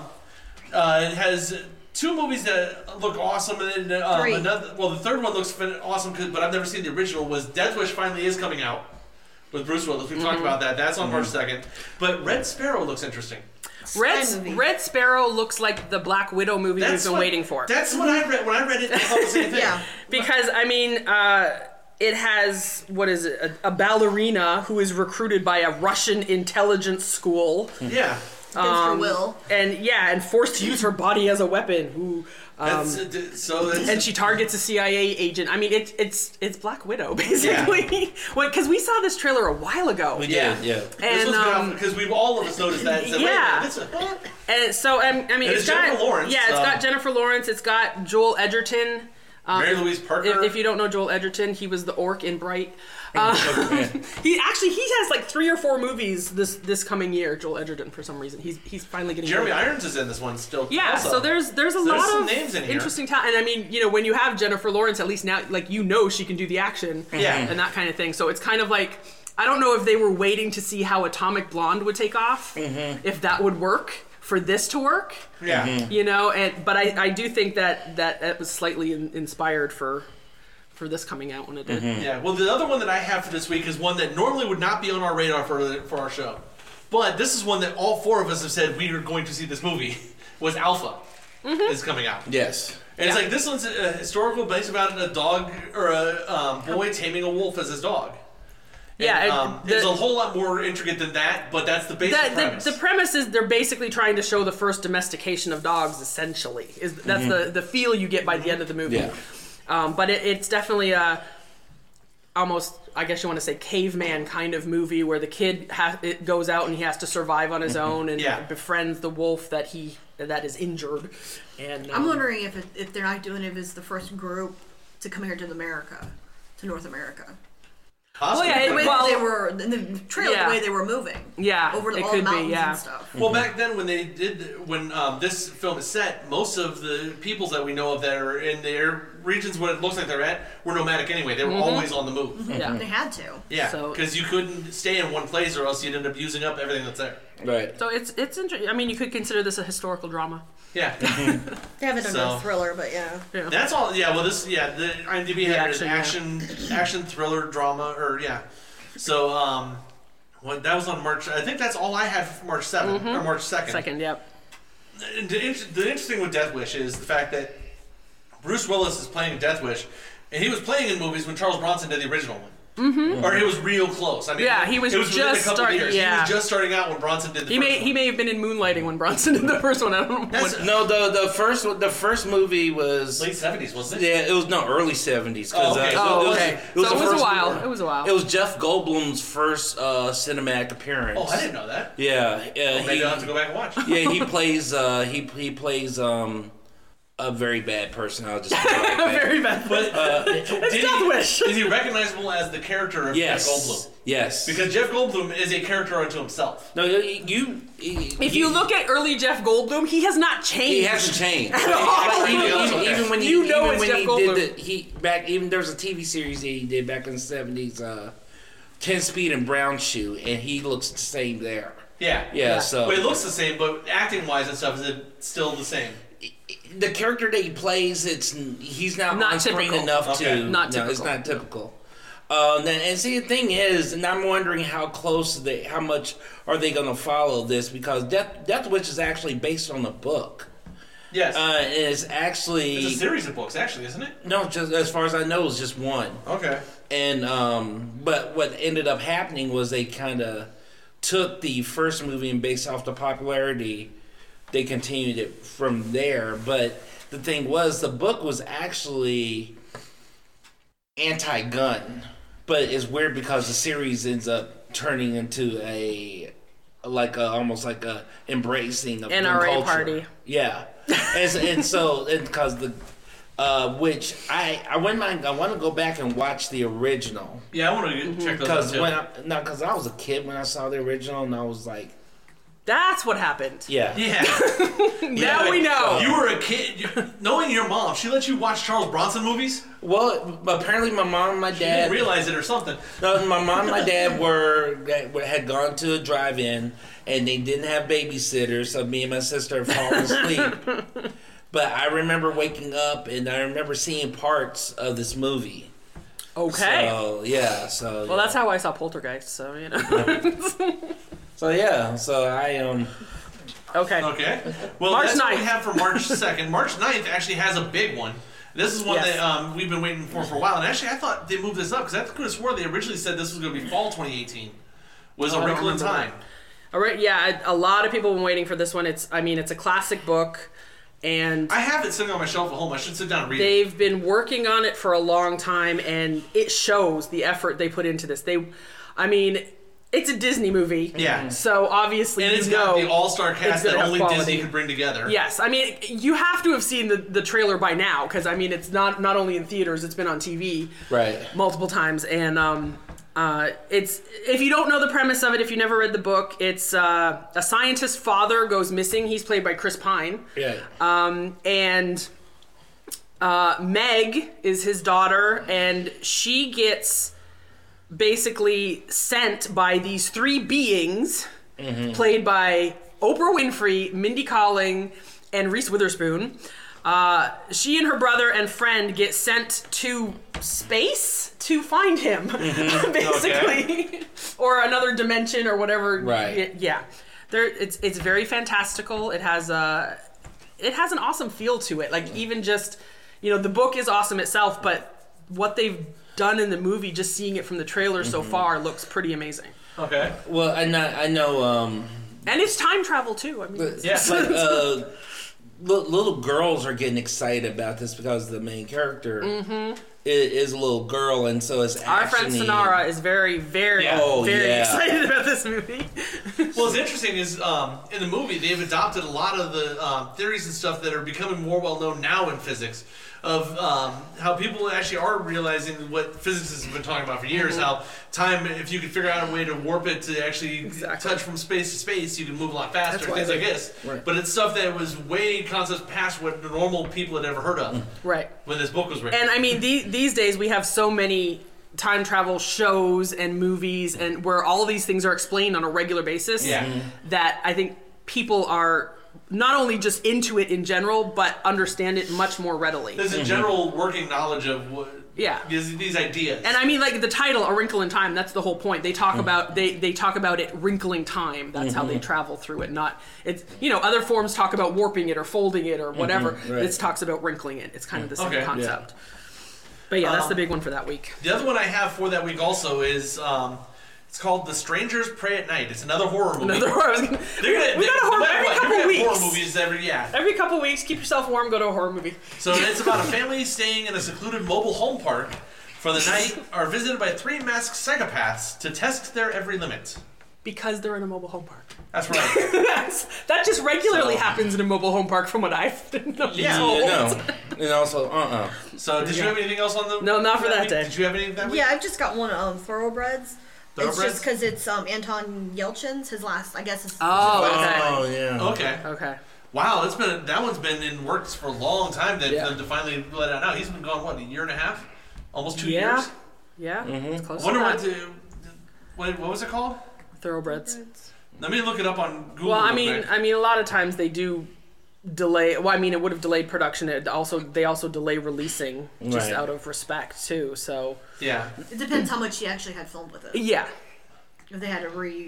has 2 movies that look awesome. And then, the third one looks awesome, but I've never seen the original, was Death Wish finally is coming out with Bruce Willis. We've talked about that. That's on March 2nd. But Red Sparrow looks interesting. Red Sparrow looks like the Black Widow movie we've been waiting for. That's what I read. When I read it, I thought the same thing. Yeah. Because, I mean, it has, a ballerina who is recruited by a Russian intelligence school. Yeah. Against her will. And forced to use her body as a weapon. And she targets a CIA agent. I mean, it's Black Widow, basically. Because we saw this trailer a while ago. We did, yeah. And because we've all of us noticed that. And said, and so I mean, it's got Jennifer Lawrence. Yeah, it's got Jennifer Lawrence. It's got Joel Edgerton. Mary Louise Parker. If you don't know Joel Edgerton, he was the orc in Bright. He has like 3 or 4 movies this coming year. Joel Edgerton, for some reason, he's finally getting. Jeremy Irons is in this one still. Yeah, also. so there's a lot of names in here. interesting talent, and I mean, when you have Jennifer Lawrence, at least now, like she can do the action, and that kind of thing. So it's kind of like, I don't know if they were waiting to see how Atomic Blonde would take off, if that would work for this to work. Yeah. But I do think that was slightly inspired for this coming out when it did. Yeah. Well, the other one that I have for this week is one that normally would not be on our radar for our show, but this is one that all 4 of us have said we are going to see this movie. Was Alpha is coming out. Yes. And it's like, this one's a historical based about a dog or a boy taming a wolf as his dog. And, it's a whole lot more intricate than that, but that's the basic premise. The premise is they're basically trying to show the first domestication of dogs, essentially. That's the feel you get by the end of the movie. Yeah. But it's definitely a almost, I guess you want to say, caveman kind of movie where the kid goes out and he has to survive on his own and befriends the wolf that is injured. And I'm wondering if they're not doing it as the first group to come here to North America. Well, yeah, the way they were in the trailer, the way they were moving, over all the mountains and stuff. Well, back then when this film is set, most of the peoples that we know of that are in their regions, what it looks like they're at, were nomadic anyway. They were always on the move. Yeah, they had to. Yeah, because you couldn't stay in one place or else you'd end up using up everything that's there. Right. So it's interesting. I mean, you could consider this a historical drama. Yeah. They haven't done a thriller, but yeah. That's all. Yeah. Well, the IMDb had an action thriller drama, or So, that was on March. I think that's all I had for March 7th or March 2nd. Second, yep. The interesting with Death Wish is the fact that Bruce Willis is playing Death Wish, and he was playing in movies when Charles Bronson did the original one. Or he was real close. I mean, he was just starting. Yeah. He was just starting out when Bronson did the first one. He may have been in Moonlighting when Bronson did the first one. I don't know. The first movie was late 70s, wasn't it? Yeah, it was early 70s. Okay. It was a while. It was a while. It was Jeff Goldblum's first cinematic appearance. Oh, I didn't know that. Yeah, maybe I'll have to go back and watch. Yeah, he plays he plays a very bad person. I'll just very bad. But it's Death Wish. Is he recognizable as the character of Jeff Goldblum? Yes. Because Jeff Goldblum is a character unto himself. No, if you look at early Jeff Goldblum, he has not changed. He hasn't changed. At all. Even when it's Jeff Goldblum. There was a TV series that he did back in the 70s, 10 Speed and Brown Shoe, and he looks the same there. Yeah. So, but it looks the same, but acting wise and stuff, is it still the same? The character that he plays, he's not on screen enough to. Not typical. No, it's not typical. And see, the thing is, and I'm wondering how much are they going to follow this, because Death Wish is actually based on a book. Yes. It's a series of books, actually, isn't it? No, just as far as I know, it's just one. Okay. And but what ended up happening was they kind of took the first movie and based off the popularity, they continued it from there. But the thing was, the book was actually anti-gun, but it's weird because the series ends up turning into almost like a embracing of NRA gun culture. party. Yeah, and because which I want to go back and watch the original. Yeah, I want to check those out too. Because I was a kid when I saw the original, and I was like, that's what happened. Yeah. Now we know. You were a kid. Knowing your mom, she let you watch Charles Bronson movies? Well, apparently my mom and my dad... She didn't realize it or something. No, my mom and my dad had gone to a drive-in, and they didn't have babysitters, so me and my sister had fallen asleep. But I remember waking up, and I remember seeing parts of this movie. Okay. So, yeah. Well, that's how I saw Poltergeist, so, you know. So I Okay. Well, March that's 9th. what we have for March 2nd. March 9th actually has a big one. This is one that we've been waiting for a while. And actually, I thought they moved this up because I could have swore they originally said this was going to be fall 2018. Was A Wrinkle in Time. All right. Yeah, a lot of people have been waiting for this one. It's a classic book. And I have it sitting on my shelf at home. I should sit down and read it. They've been working on it for a long time, and it shows the effort they put into this. It's a Disney movie. Yeah. So obviously, and it's got the all-star cast that only Disney could bring together. Yes. I mean, you have to have seen the trailer by now, because it's not only in theaters, it's been on TV multiple times. And it's, if you don't know the premise of it, if you never read the book, it's a scientist's father goes missing. He's played by Chris Pine. Yeah. And Meg is his daughter, and she gets basically sent by these three beings played by Oprah Winfrey, Mindy Kaling, and Reese Witherspoon. She and her brother and friend get sent to space to find him, basically, or another dimension or whatever. Right. Yeah, it's very fantastical. It has it has an awesome feel to it. Like even just, the book is awesome itself, but what they've done in the movie, just seeing it from the trailer so far, looks pretty amazing. Okay. Well, I know. And it's time travel too. I mean, little girls are getting excited about this because the main character is a little girl, and so it's our friend Sonara is very, very, very excited about this movie. Well, what's interesting is in the movie they've adopted a lot of the theories and stuff that are becoming more well known now in physics. Of how people actually are realizing what physicists have been talking about for years. How time, if you could figure out a way to warp it to actually touch from space to space, you can move a lot faster. Things like this. Right. But it's stuff that was way concepts past what the normal people had ever heard of. Right. When this book was written. And I mean, these days we have so many time travel shows and movies, and where all these things are explained on a regular basis. Yeah. That I think people are not only just into it in general, but understand it much more readily. There's a general working knowledge of what these ideas. And I mean, like the title, A Wrinkle in Time, that's the whole point. They talk about they talk about it wrinkling time. That's how they travel through it. Not it's other forms talk about warping it or folding it or whatever. Right. This talks about wrinkling it. It's kind of the same concept. Yeah. But that's the big one for that week. The other one I have for that week also is it's called The Strangers Pray at Night. It's another horror movie. We got a horror every couple weeks. Horror movies every couple weeks. Keep yourself warm. Go to a horror movie. So it's about a family staying in a secluded mobile home park for the night are visited by 3 masked psychopaths to test their every limit. Because they're in a mobile home park. That's right. That just regularly happens in a mobile home park, from what I've been told. And also, So did you have anything else on the? No, not for that day. Did you have anything that week? Yeah, I've just got one. Thoroughbreds. It's Thoroughbreds? just because it's Anton Yelchin's his last. I guess. Okay. Wow, that one's been in works for a long time. To finally let it out now. He's been gone a year and a half, almost 2 years. Yeah. It's close Wonder to that. what was it called? Thoroughbreds. Let me look it up on Google. Well, I mean, a lot of times they do delay. Well, I mean, it would have delayed production. They also delay releasing just out of respect too. So yeah, it depends how much he actually had filmed with it. Yeah. If they had to redo.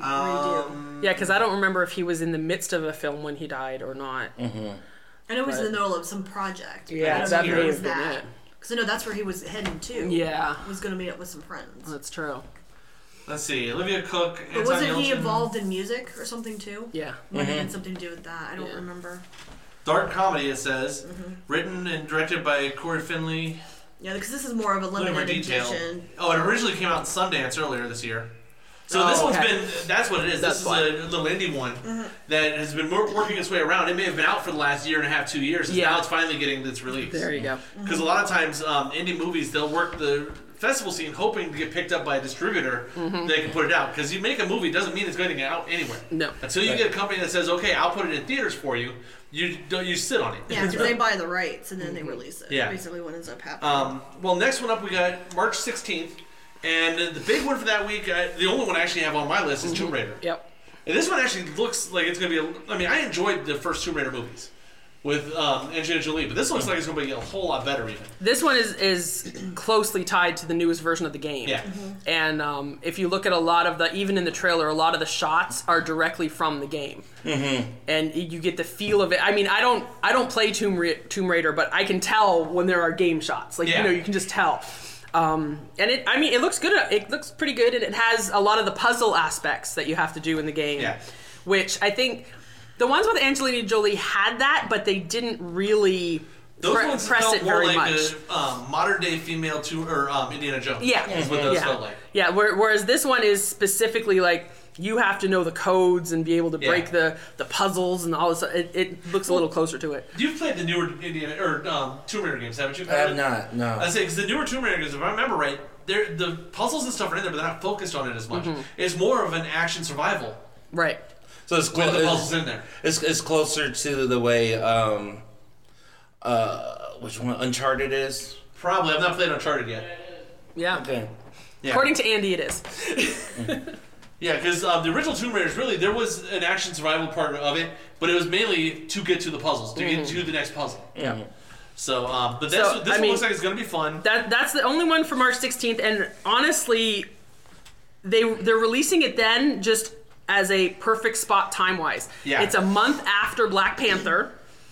Yeah, because I don't remember if he was in the midst of a film when he died or not. I know he was in the middle of some project. Yeah, that may have been it. Because I know that's where he was heading to. Yeah. He was going to meet up with some friends. That's true. Let's see, Olivia Cook. But wasn't he involved in music or something too? Yeah. Might have had something to do with that. I don't remember. Dark comedy, it says. Written and directed by Corey Finley. Yeah, because this is more of a limited edition. Oh, it originally came out in Sundance earlier this year. So this one's been, that's what it is. This is a little indie one that has been working its way around. It may have been out for the last year and a half, 2 years. And now it's finally getting its release. There you go. Because a lot of times indie movies, they'll work the festival scene hoping to get picked up by a distributor they can put it out. Because you make a movie doesn't mean it's going to get out anywhere. No. Until you get a company that says, okay, I'll put it in theaters for you, you sit on it. Yeah, because they buy the rights and then they release it. Yeah. Basically what ends up happening. Well, next one up we got March 16th. And the big one for that week, the only one I actually have on my list is Tomb Raider. Yep. And this one actually looks like it's going to be I enjoyed the first Tomb Raider movies with Angelina Jolie, but this looks like it's going to be a whole lot better even. This one is closely tied to the newest version of the game. Yeah. And if you look at a lot of even in the trailer, a lot of the shots are directly from the game. And you get the feel of it. I mean, I don't play Tomb Raider, but I can tell when there are game shots. Like, you can just tell. And it looks good. It looks pretty good, and it has a lot of the puzzle aspects that you have to do in the game. Yeah. Which I think the ones with Angelina Jolie had that, but they didn't really ones press felt it more very like much. A modern day female Indiana Jones. Yeah, is what those felt like. Yeah. Whereas this one is specifically like you have to know the codes and be able to break the puzzles and all this. It looks a little closer to it. You've played the newer Tomb Raider games, haven't you? I have not. No. I say because the newer Tomb Raider games, if I remember right, the puzzles and stuff are in there, but they're not focused on it as much. It's more of an action survival. Right. So it's with the puzzles in there. It's closer to the way which one Uncharted is. Probably. I've not played Uncharted yet. Yeah. Okay. Yeah. According to Andy, it is. Yeah, because the original Tomb Raiders, really, there was an action survival part of it, but it was mainly to get to the puzzles, to get to the next puzzle. Yeah. So, but this one looks like it's going to be fun. That's the only one for March 16th, and honestly, they're releasing it then just as a perfect spot time-wise. Yeah. It's a month after Black Panther.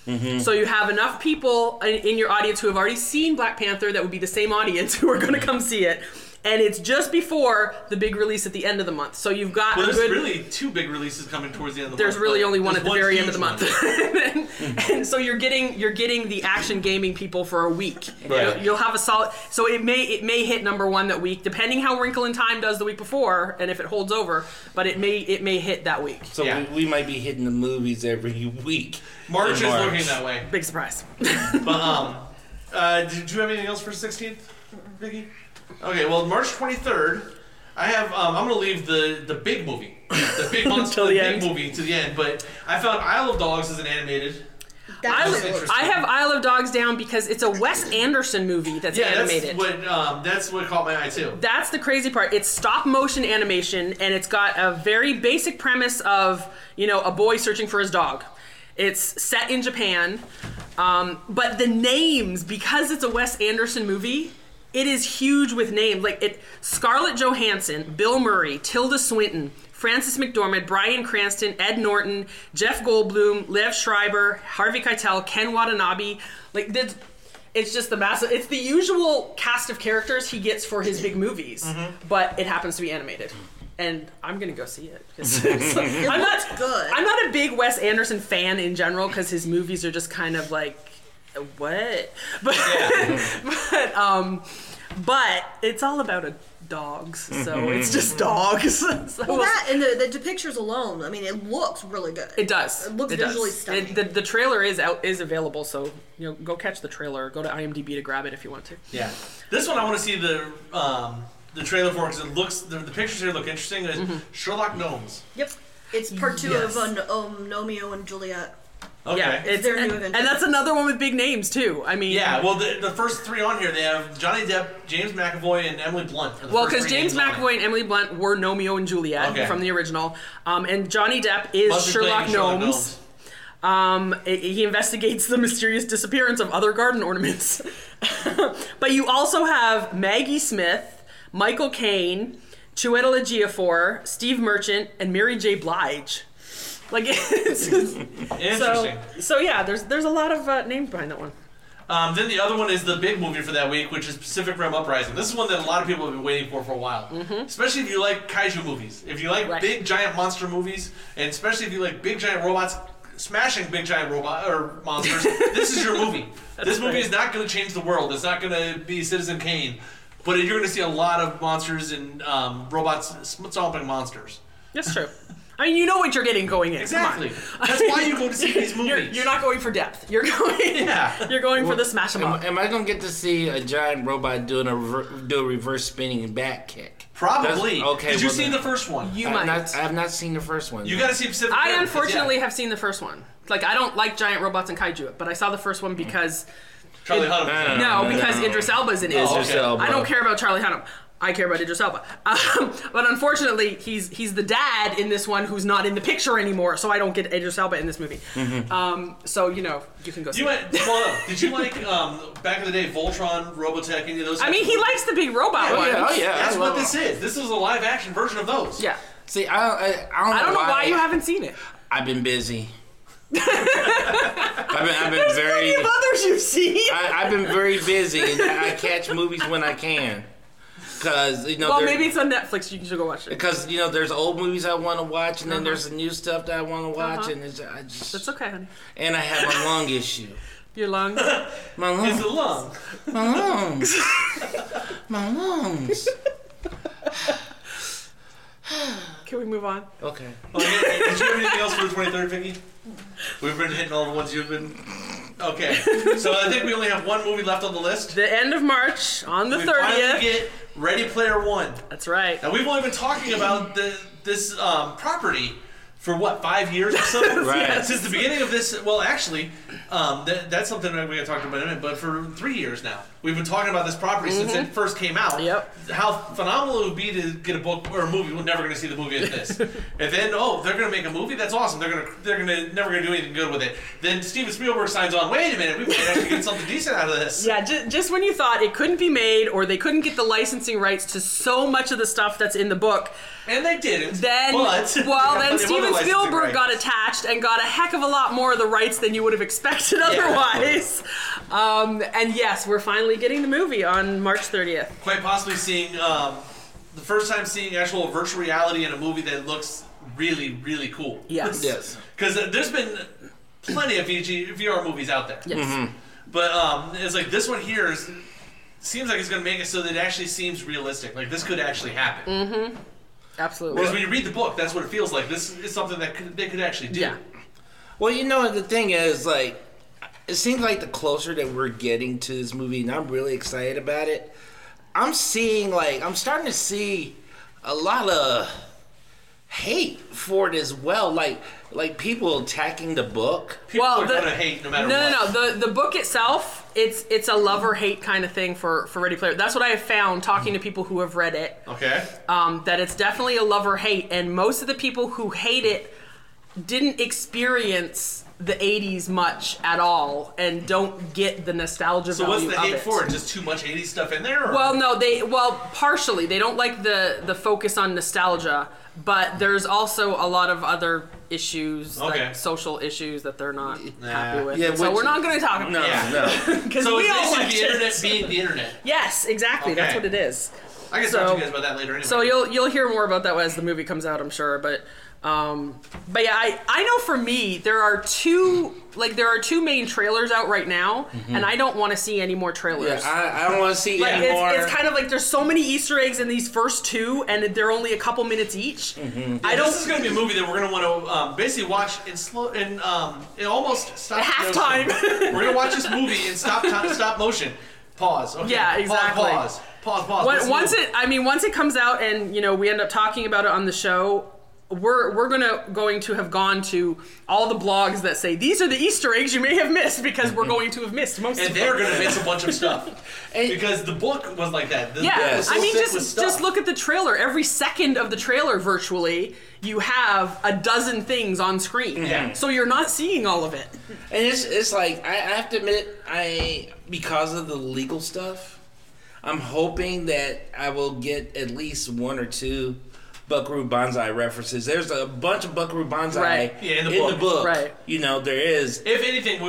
So you have enough people in your audience who have already seen Black Panther that would be the same audience who are going to come see it. And it's just before the big release at the end of the month. So you've got there's really 2 big releases coming towards the end of the month. There's really only one at the very end of the month. and so you're getting the action gaming people for a week. Right. You'll have a solid. So it may hit number 1 that week, depending how Wrinkle in Time does the week before, and if it holds over. But it may hit that week. So we might be hitting the movies every week. March is looking that way. Big surprise. But did you have anything else for 16th, Vicky? Okay, well, March 23rd, I have. I'm going to leave the big movie, the big movie to the end. But I found Isle of Dogs as an animated. I have Isle of Dogs down because it's a Wes Anderson movie that's animated. That's what caught my eye too. That's the crazy part. It's stop motion animation, and it's got a very basic premise of a boy searching for his dog. It's set in Japan, but the names, because it's a Wes Anderson movie, it is huge with names. Like Scarlett Johansson, Bill Murray, Tilda Swinton, Frances McDormand, Bryan Cranston, Ed Norton, Jeff Goldblum, Liev Schreiber, Harvey Keitel, Ken Watanabe. It's just the massive. It's the usual cast of characters he gets for his big movies, but it happens to be animated. And I'm gonna go see it. I'm not a big Wes Anderson fan in general because his movies are just kind of like, what? But it's all about dogs, so it's just dogs. That and the pictures alone, I mean, it looks really good. It does. It looks visually stunning. The trailer is available, so go catch the trailer. Go to IMDb to grab it if you want to. Yeah, this one I want to see the trailer for because it looks the pictures here look interesting. It's Sherlock Gnomes. Yep, it's part 2 of Romeo and Juliet. Okay. Yeah, and that's another one with big names too. I mean, well, the first 3 on here, they have Johnny Depp, James McAvoy, and Emily Blunt. Well, because James McAvoy and Emily Blunt were Romeo and Juliet from the original, and Johnny Depp is Sherlock Gnomes. He investigates the mysterious disappearance of other garden ornaments. But you also have Maggie Smith, Michael Caine, Chiwetel Ejiofor, Steve Merchant, and Mary J. Blige. It's just, interesting. So yeah, there's a lot of names behind that one. Then the other one is the big movie for that week, which is Pacific Rim Uprising. This is one that a lot of people have been waiting for a while. Especially if you like kaiju movies. If you like big giant monster movies, and especially if you like big giant robots smashing big giant monsters, this is your movie. This movie is not going to change the world. It's not going to be Citizen Kane. But you're going to see a lot of monsters and robots stomping monsters. That's true. I mean, you know what you're getting going in. Exactly. That's why you go to see these movies. You're not going for depth. You're going for the smash 'em up. Am I going to get to see a giant robot do a reverse spinning back kick? Probably. Okay. Did you see the first one? You might. I have not seen the first one. You got to see Pacific Rim. I unfortunately have seen the first one. I don't like giant robots and kaiju, but I saw the first one because Charlie Hunnam. Because Idris Elba's in it. I don't care about Charlie Hunnam. I care about Idris Elba. But unfortunately, he's the dad in this one who's not in the picture anymore, so I don't get Idris Elba in this movie. So, you can go see it. Did you like, back in the day, Voltron, Robotech, any of those? I mean, he likes the big robot ones. That's what this is. This is a live-action version of those. Yeah. See, I don't know why you haven't seen it. I've been busy. I've been very... Plenty of others you've seen. I've been very busy, and I catch movies when I can. Because maybe it's on Netflix. You should go watch it. Because there's old movies I want to watch, and then there's the new stuff that I want to watch, and that's okay, honey. And I have a lung issue. Your lungs? My lungs. It's a lung. My lungs. My lungs. Can we move on? Okay. Did you have anything else for the 23rd, Vicky? We've been hitting all the ones you've been... Okay, so I think we only have one movie left on the list. The end of March, on the 30th. We finally get Ready Player One. That's right. Now, we've only been talking about this property for, 5 years or so? Right. Since the beginning of this, well, actually, that's something that we're going to talk about in a minute, but for 3 years now. We've been talking about this property since it first came out. Yep. How phenomenal it would be to get a book or a movie. We're never going to see the movie of this. And then, they're going to make a movie? That's awesome. They're never going to do anything good with it. Then Steven Spielberg signs on, wait a minute, we might actually get something decent out of this. Yeah, just when you thought it couldn't be made or they couldn't get the licensing rights to so much of the stuff that's in the book, And they didn't. Then, but then Steven Spielberg got attached and got a heck of a lot more of the rights than you would have expected otherwise. And yes, we're finally getting the movie on March 30th. Quite possibly seeing the first time seeing actual virtual reality in a movie that looks really, really cool. Yes. Yes. Because there's been plenty of VR movies out there. Yes. But it's like this one here seems like it's going to make it so that it actually seems realistic. Like this could actually happen. Absolutely. Because when you read the book, that's what it feels like. This is something that they could actually do. Yeah. Well, you know, the thing is, like, it seems like the closer that we're getting to this movie, and I'm really excited about it, I'm starting to see a lot of hate for it as well. Like people attacking the book. People are going to hate no matter what. No. The book itself, it's a love or hate kind of thing for Ready Player. That's what I have found talking to people who have read it. Okay. That it's definitely a love or hate, and most of the people who hate it didn't experience the 80s much at all and don't get the nostalgia So value what's the hate of it. for? Just too much 80s stuff in there? Or? Well, no, partially. They don't like the focus on nostalgia, but there's also a lot of other issues, like social issues that they're not happy with. Yeah, so we're not going to talk about No. because So we it's all basically like the internet it. being the internet. Yes, exactly. Okay. That's what it is. I can talk to you guys about that later anyway. So you'll hear more about that as the movie comes out, I'm sure. But yeah, I know for me there are two main trailers out right now, and I don't want to see any more trailers. Yeah, I don't want to see any more. It's kind of like there's so many Easter eggs in these first two, and they're only a couple minutes each. This is going to be a movie that we're going to want to basically watch in slow in almost stop halftime. We're going to watch this movie in stop motion. Pause. Okay. Yeah, exactly. Pause. Once it comes out, and we end up talking about it on the show. We're going to have gone to all the blogs that say these are the Easter eggs you may have missed, because we're going to have missed most of them. And they're going to miss a bunch of stuff because the book was like that. Just look at the trailer. Every second of the trailer, virtually, you have a dozen things on screen. Yeah. So you're not seeing all of it. And it's like I have to admit, because of the legal stuff, I'm hoping that I will get at least one or two Buckaroo Banzai references. There's a bunch of Buckaroo Banzai in the book. Right. There is. If anything,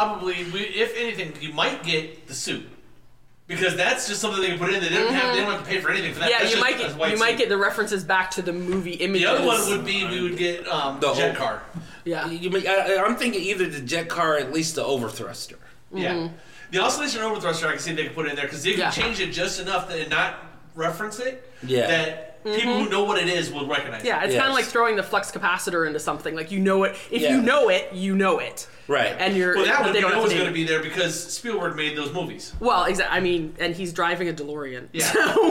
you might get the suit. Because that's just something they can put in. They don't have to pay for anything for that. Yeah, that's you might get the references back to the movie images. The other one would be we would get the jet car. Yeah. I'm thinking either the jet car or at least the overthruster. Yeah. The oscillation overthruster, I can see they can put in there because they can change it just enough and not reference it. Yeah. That people who know what it is will recognize it. Yeah, it's kind of like throwing the flux capacitor into something. Like, you know it. If you know it, you know it. Right. And you're. Well, that one they don't know have is to going to be there because Spielberg made those movies. Well, exactly. I mean, and he's driving a DeLorean. Yeah.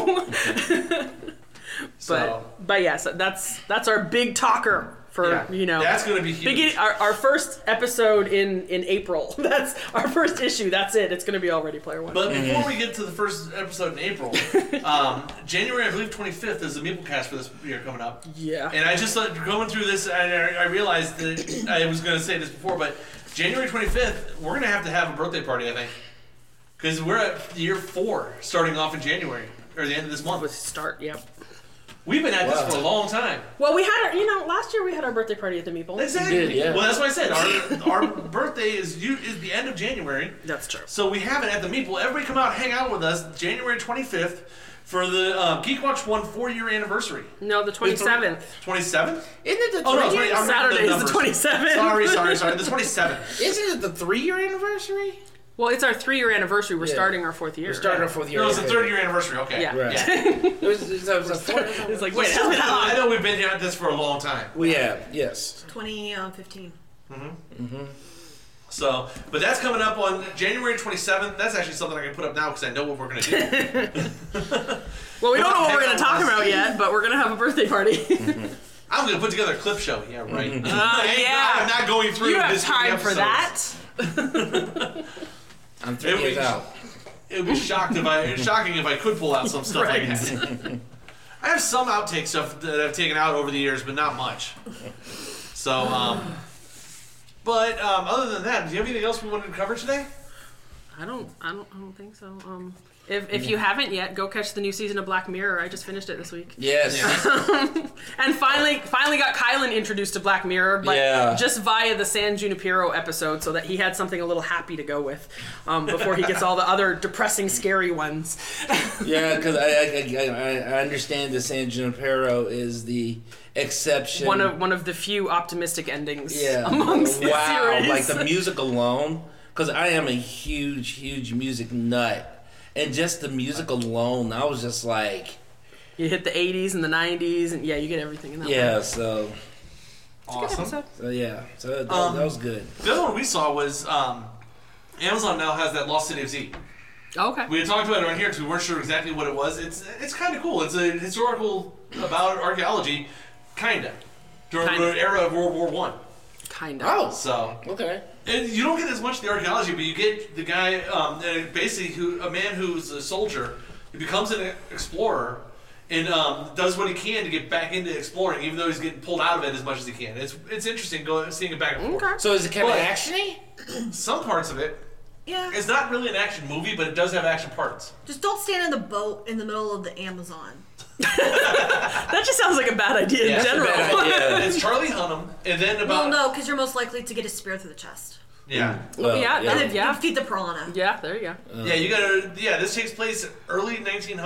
But yes, that's our big talker for That's going to be huge. Our first episode in April. That's our first issue. That's it. It's going to be all Ready Player One. But before we get to the first episode in April, January, I believe 25th is the Meeplecast for this year coming up. Yeah. And I just going through this, I realized that I was going to say this before, but January 25th, we're going to have a birthday party, I think, because we're at year 4, starting off in January or the end of this month. Yep. We've been at this for a long time. Well, we had last year we had our birthday party at the Meeple. Exactly. We did, yeah. Well, that's what I said. Our birthday is the end of January. That's true. So we have it at the Meeple. Everybody come out, hang out with us, January 25th for the Geek Watch 1 4-year anniversary. No, the 27th. 27th? Isn't it the 3 Oh, no, Saturday is the 27th. Sorry. The 27th. Isn't it the 3-year anniversary? Well, it's our 3-year anniversary. We're starting our 4th year. We're starting our 4th year. No, it's the 3rd year anniversary. Okay. Yeah. Right. Yeah. It was a 4th. It's like, wait, how long? I know we've been at this for a long time. We have, yes. 2015. So, but that's coming up on January 27th. That's actually something I can put up now because I know what we're going to do. Well, we don't know what we're going to talk about yet, but we're going to have a birthday party. I'm going to put together a clip show. Yeah, right. Yeah. I'm not going through You have this time for that? I'm 3 years out. It would be shocking if I could pull out some stuff like that. I have some outtake stuff that I've taken out over the years, but not much. So, but other than that, do you have anything else we wanted to cover today? I don't think so. If you haven't yet, go catch the new season of Black Mirror. I just finished it this week. Yes. And finally got Kylan introduced to Black Mirror, but just via the San Junipero episode, so that he had something a little happy to go with before he gets all the other depressing, scary ones. Yeah, because I understand the San Junipero is the exception. One of the few optimistic endings amongst the series. Like the music alone, because I am a huge music nut. And just the music alone, I was just like... You hit the 80s and the 90s, and you get everything in that one. Yeah, so... Awesome. So that was good. The other one we saw was Amazon now has that Lost City of Z. Okay. We had talked about it on here because we weren't sure exactly what it was. It's kind of cool. It's a historical about archaeology, kind of. During the era of World War I. Kind of. Oh. So... Okay. And you don't get as much of the archaeology, but you get the guy, basically, a man who's a soldier, he becomes an explorer, and does what he can to get back into exploring, even though he's getting pulled out of it as much as he can. It's interesting seeing it back and forth. Okay. So is it kind of actiony? Some parts of it. Yeah. It's not really an action movie, but it does have action parts. Just don't stand in the boat in the middle of the Amazon. That just sounds like a bad idea in general. That's a bad idea. It's Charlie Hunnam, and then Well, no, because you're most likely to get a spear through the chest. Yeah. And then feed the piranha. Yeah, there you go. You gotta. Yeah, this takes place early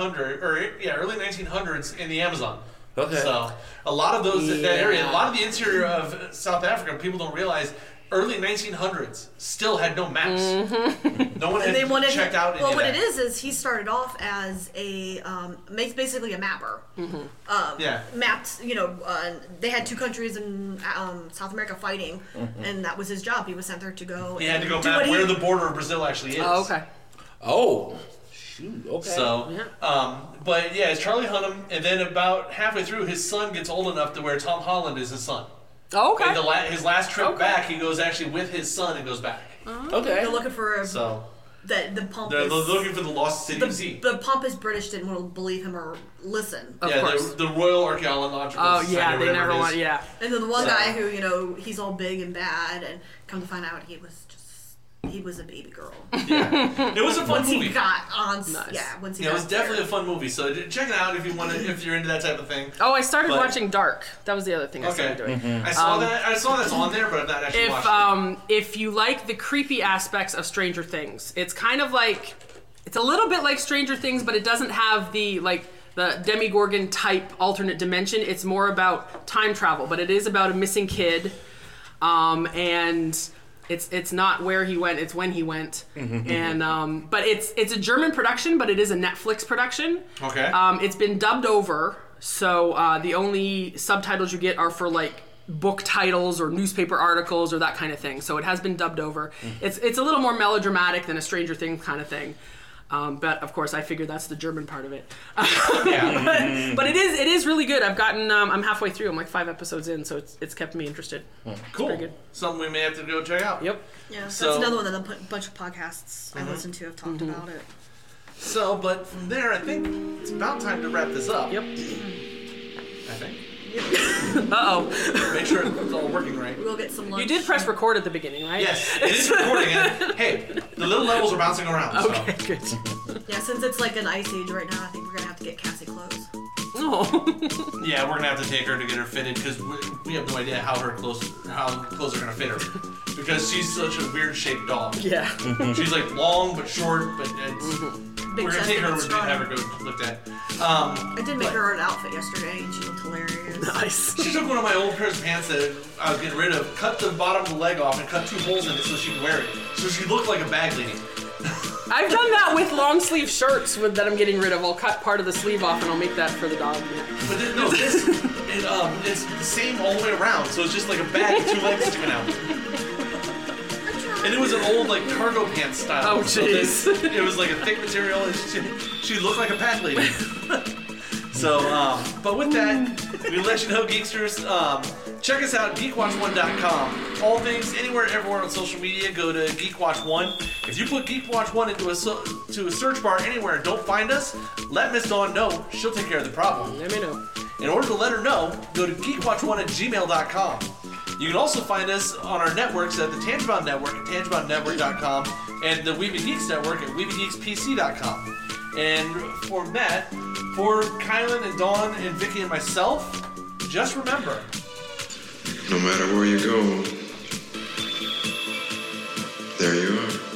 1900s in the Amazon. Okay. So a lot of those that area, a lot of the interior of South Africa, people don't realize. Early 1900s still had no maps. Mm-hmm. No one had checked out any Well, of what that. it is he started off as a basically a mapper. Mapped. They had two countries in South America fighting, and that was his job. He was sent there to go. He had to go map where the border of Brazil actually is. Oh, okay. Oh. Shoot. Okay. So, but yeah, it's Charlie Hunnam, and then about halfway through, his son gets old enough to where Tom Holland is his son. Oh, okay. And his last trip back, he goes actually with his son and goes back. Okay. They're looking for the pompous. They're looking for the Lost City of Z. The pompous British didn't want to believe him or listen. Of course. The Royal Archaeological Oh Society. yeah, they never want. Yeah. And then the one guy who he's all big and bad, and come to find out he was a baby girl. Yeah. It was a fun once movie. He got on. Nice. Yeah. Once he it got was definitely a fun movie. So check it out if you want to, if you're into that type of thing. Oh, I started watching Dark. That was the other thing I started doing. I saw that. I saw that's on there, but I've not actually watched it. If you like the creepy aspects of Stranger Things, it's kind of like, it's a little bit like Stranger Things, but it doesn't have the Demogorgon type alternate dimension. It's more about time travel, but it is about a missing kid, and it's not where he went, it's when he went. And but it's a German production, but it is a Netflix production. Okay. It's been dubbed over, so the only subtitles you get are for book titles or newspaper articles or that kind of thing. So it has been dubbed over. It's a little more melodramatic than a Stranger Things kind of thing. But of course, I figure that's the German part of it. But it is really good. I've gotten I'm halfway through. I'm like 5 episodes in, so it's kept me interested. Cool. Pretty good. Something we may have to go check out. Yep. Yeah, So- that's another one that a bunch of podcasts I listen to have talked about it. So, but from there, I think it's about time to wrap this up. Yep. I think. Uh-oh. Make sure it's all working right. We'll get some lunch. You did press record at the beginning, right? Yes, it is recording. And hey, the little levels are bouncing around. Okay, So. good. Yeah, since it's like an ice age right now, I think we're gonna have to get Cassie clothes. Oh. Yeah, we're gonna have to take her to get her fitted because we have no idea how clothes are gonna fit her because she's such a weird shaped dog. Yeah. She's like long but short, but it's, Big we're gonna chested take her and and strong. have her go looked at. I did make her an outfit yesterday, and she looked hilarious. Nice. She took one of my old pairs of pants that I was getting rid of, cut the bottom of the leg off, and cut 2 holes in it so she could wear it. So she looked like a bag lady. I've done that with long sleeve shirts that I'm getting rid of. I'll cut part of the sleeve off and I'll make that for the dog. But then, no, it's the same all the way around, so it's just like a bag with 2 legs sticking out. And it was an old cargo pants style. Oh, jeez. So it was like a thick material, and she looked like a bag lady. So, but with that, we let you know, Geeksters. Check us out, geekwatch1.com. All things, anywhere, everywhere on social media, go to GeekWatch1. If you put GeekWatch1 into a search bar anywhere and don't find us, let Miss Dawn know. She'll take care of the problem. Let me know. In order to let her know, go to geekwatch1@gmail.com. You can also find us on our networks at the Tangibound Network at tangiboundnetwork.com and the Weebie Geeks Network at weebiegeekspc.com. And for Matt, for Kylan and Dawn and Vicky and myself, just remember, no matter where you go, there you are.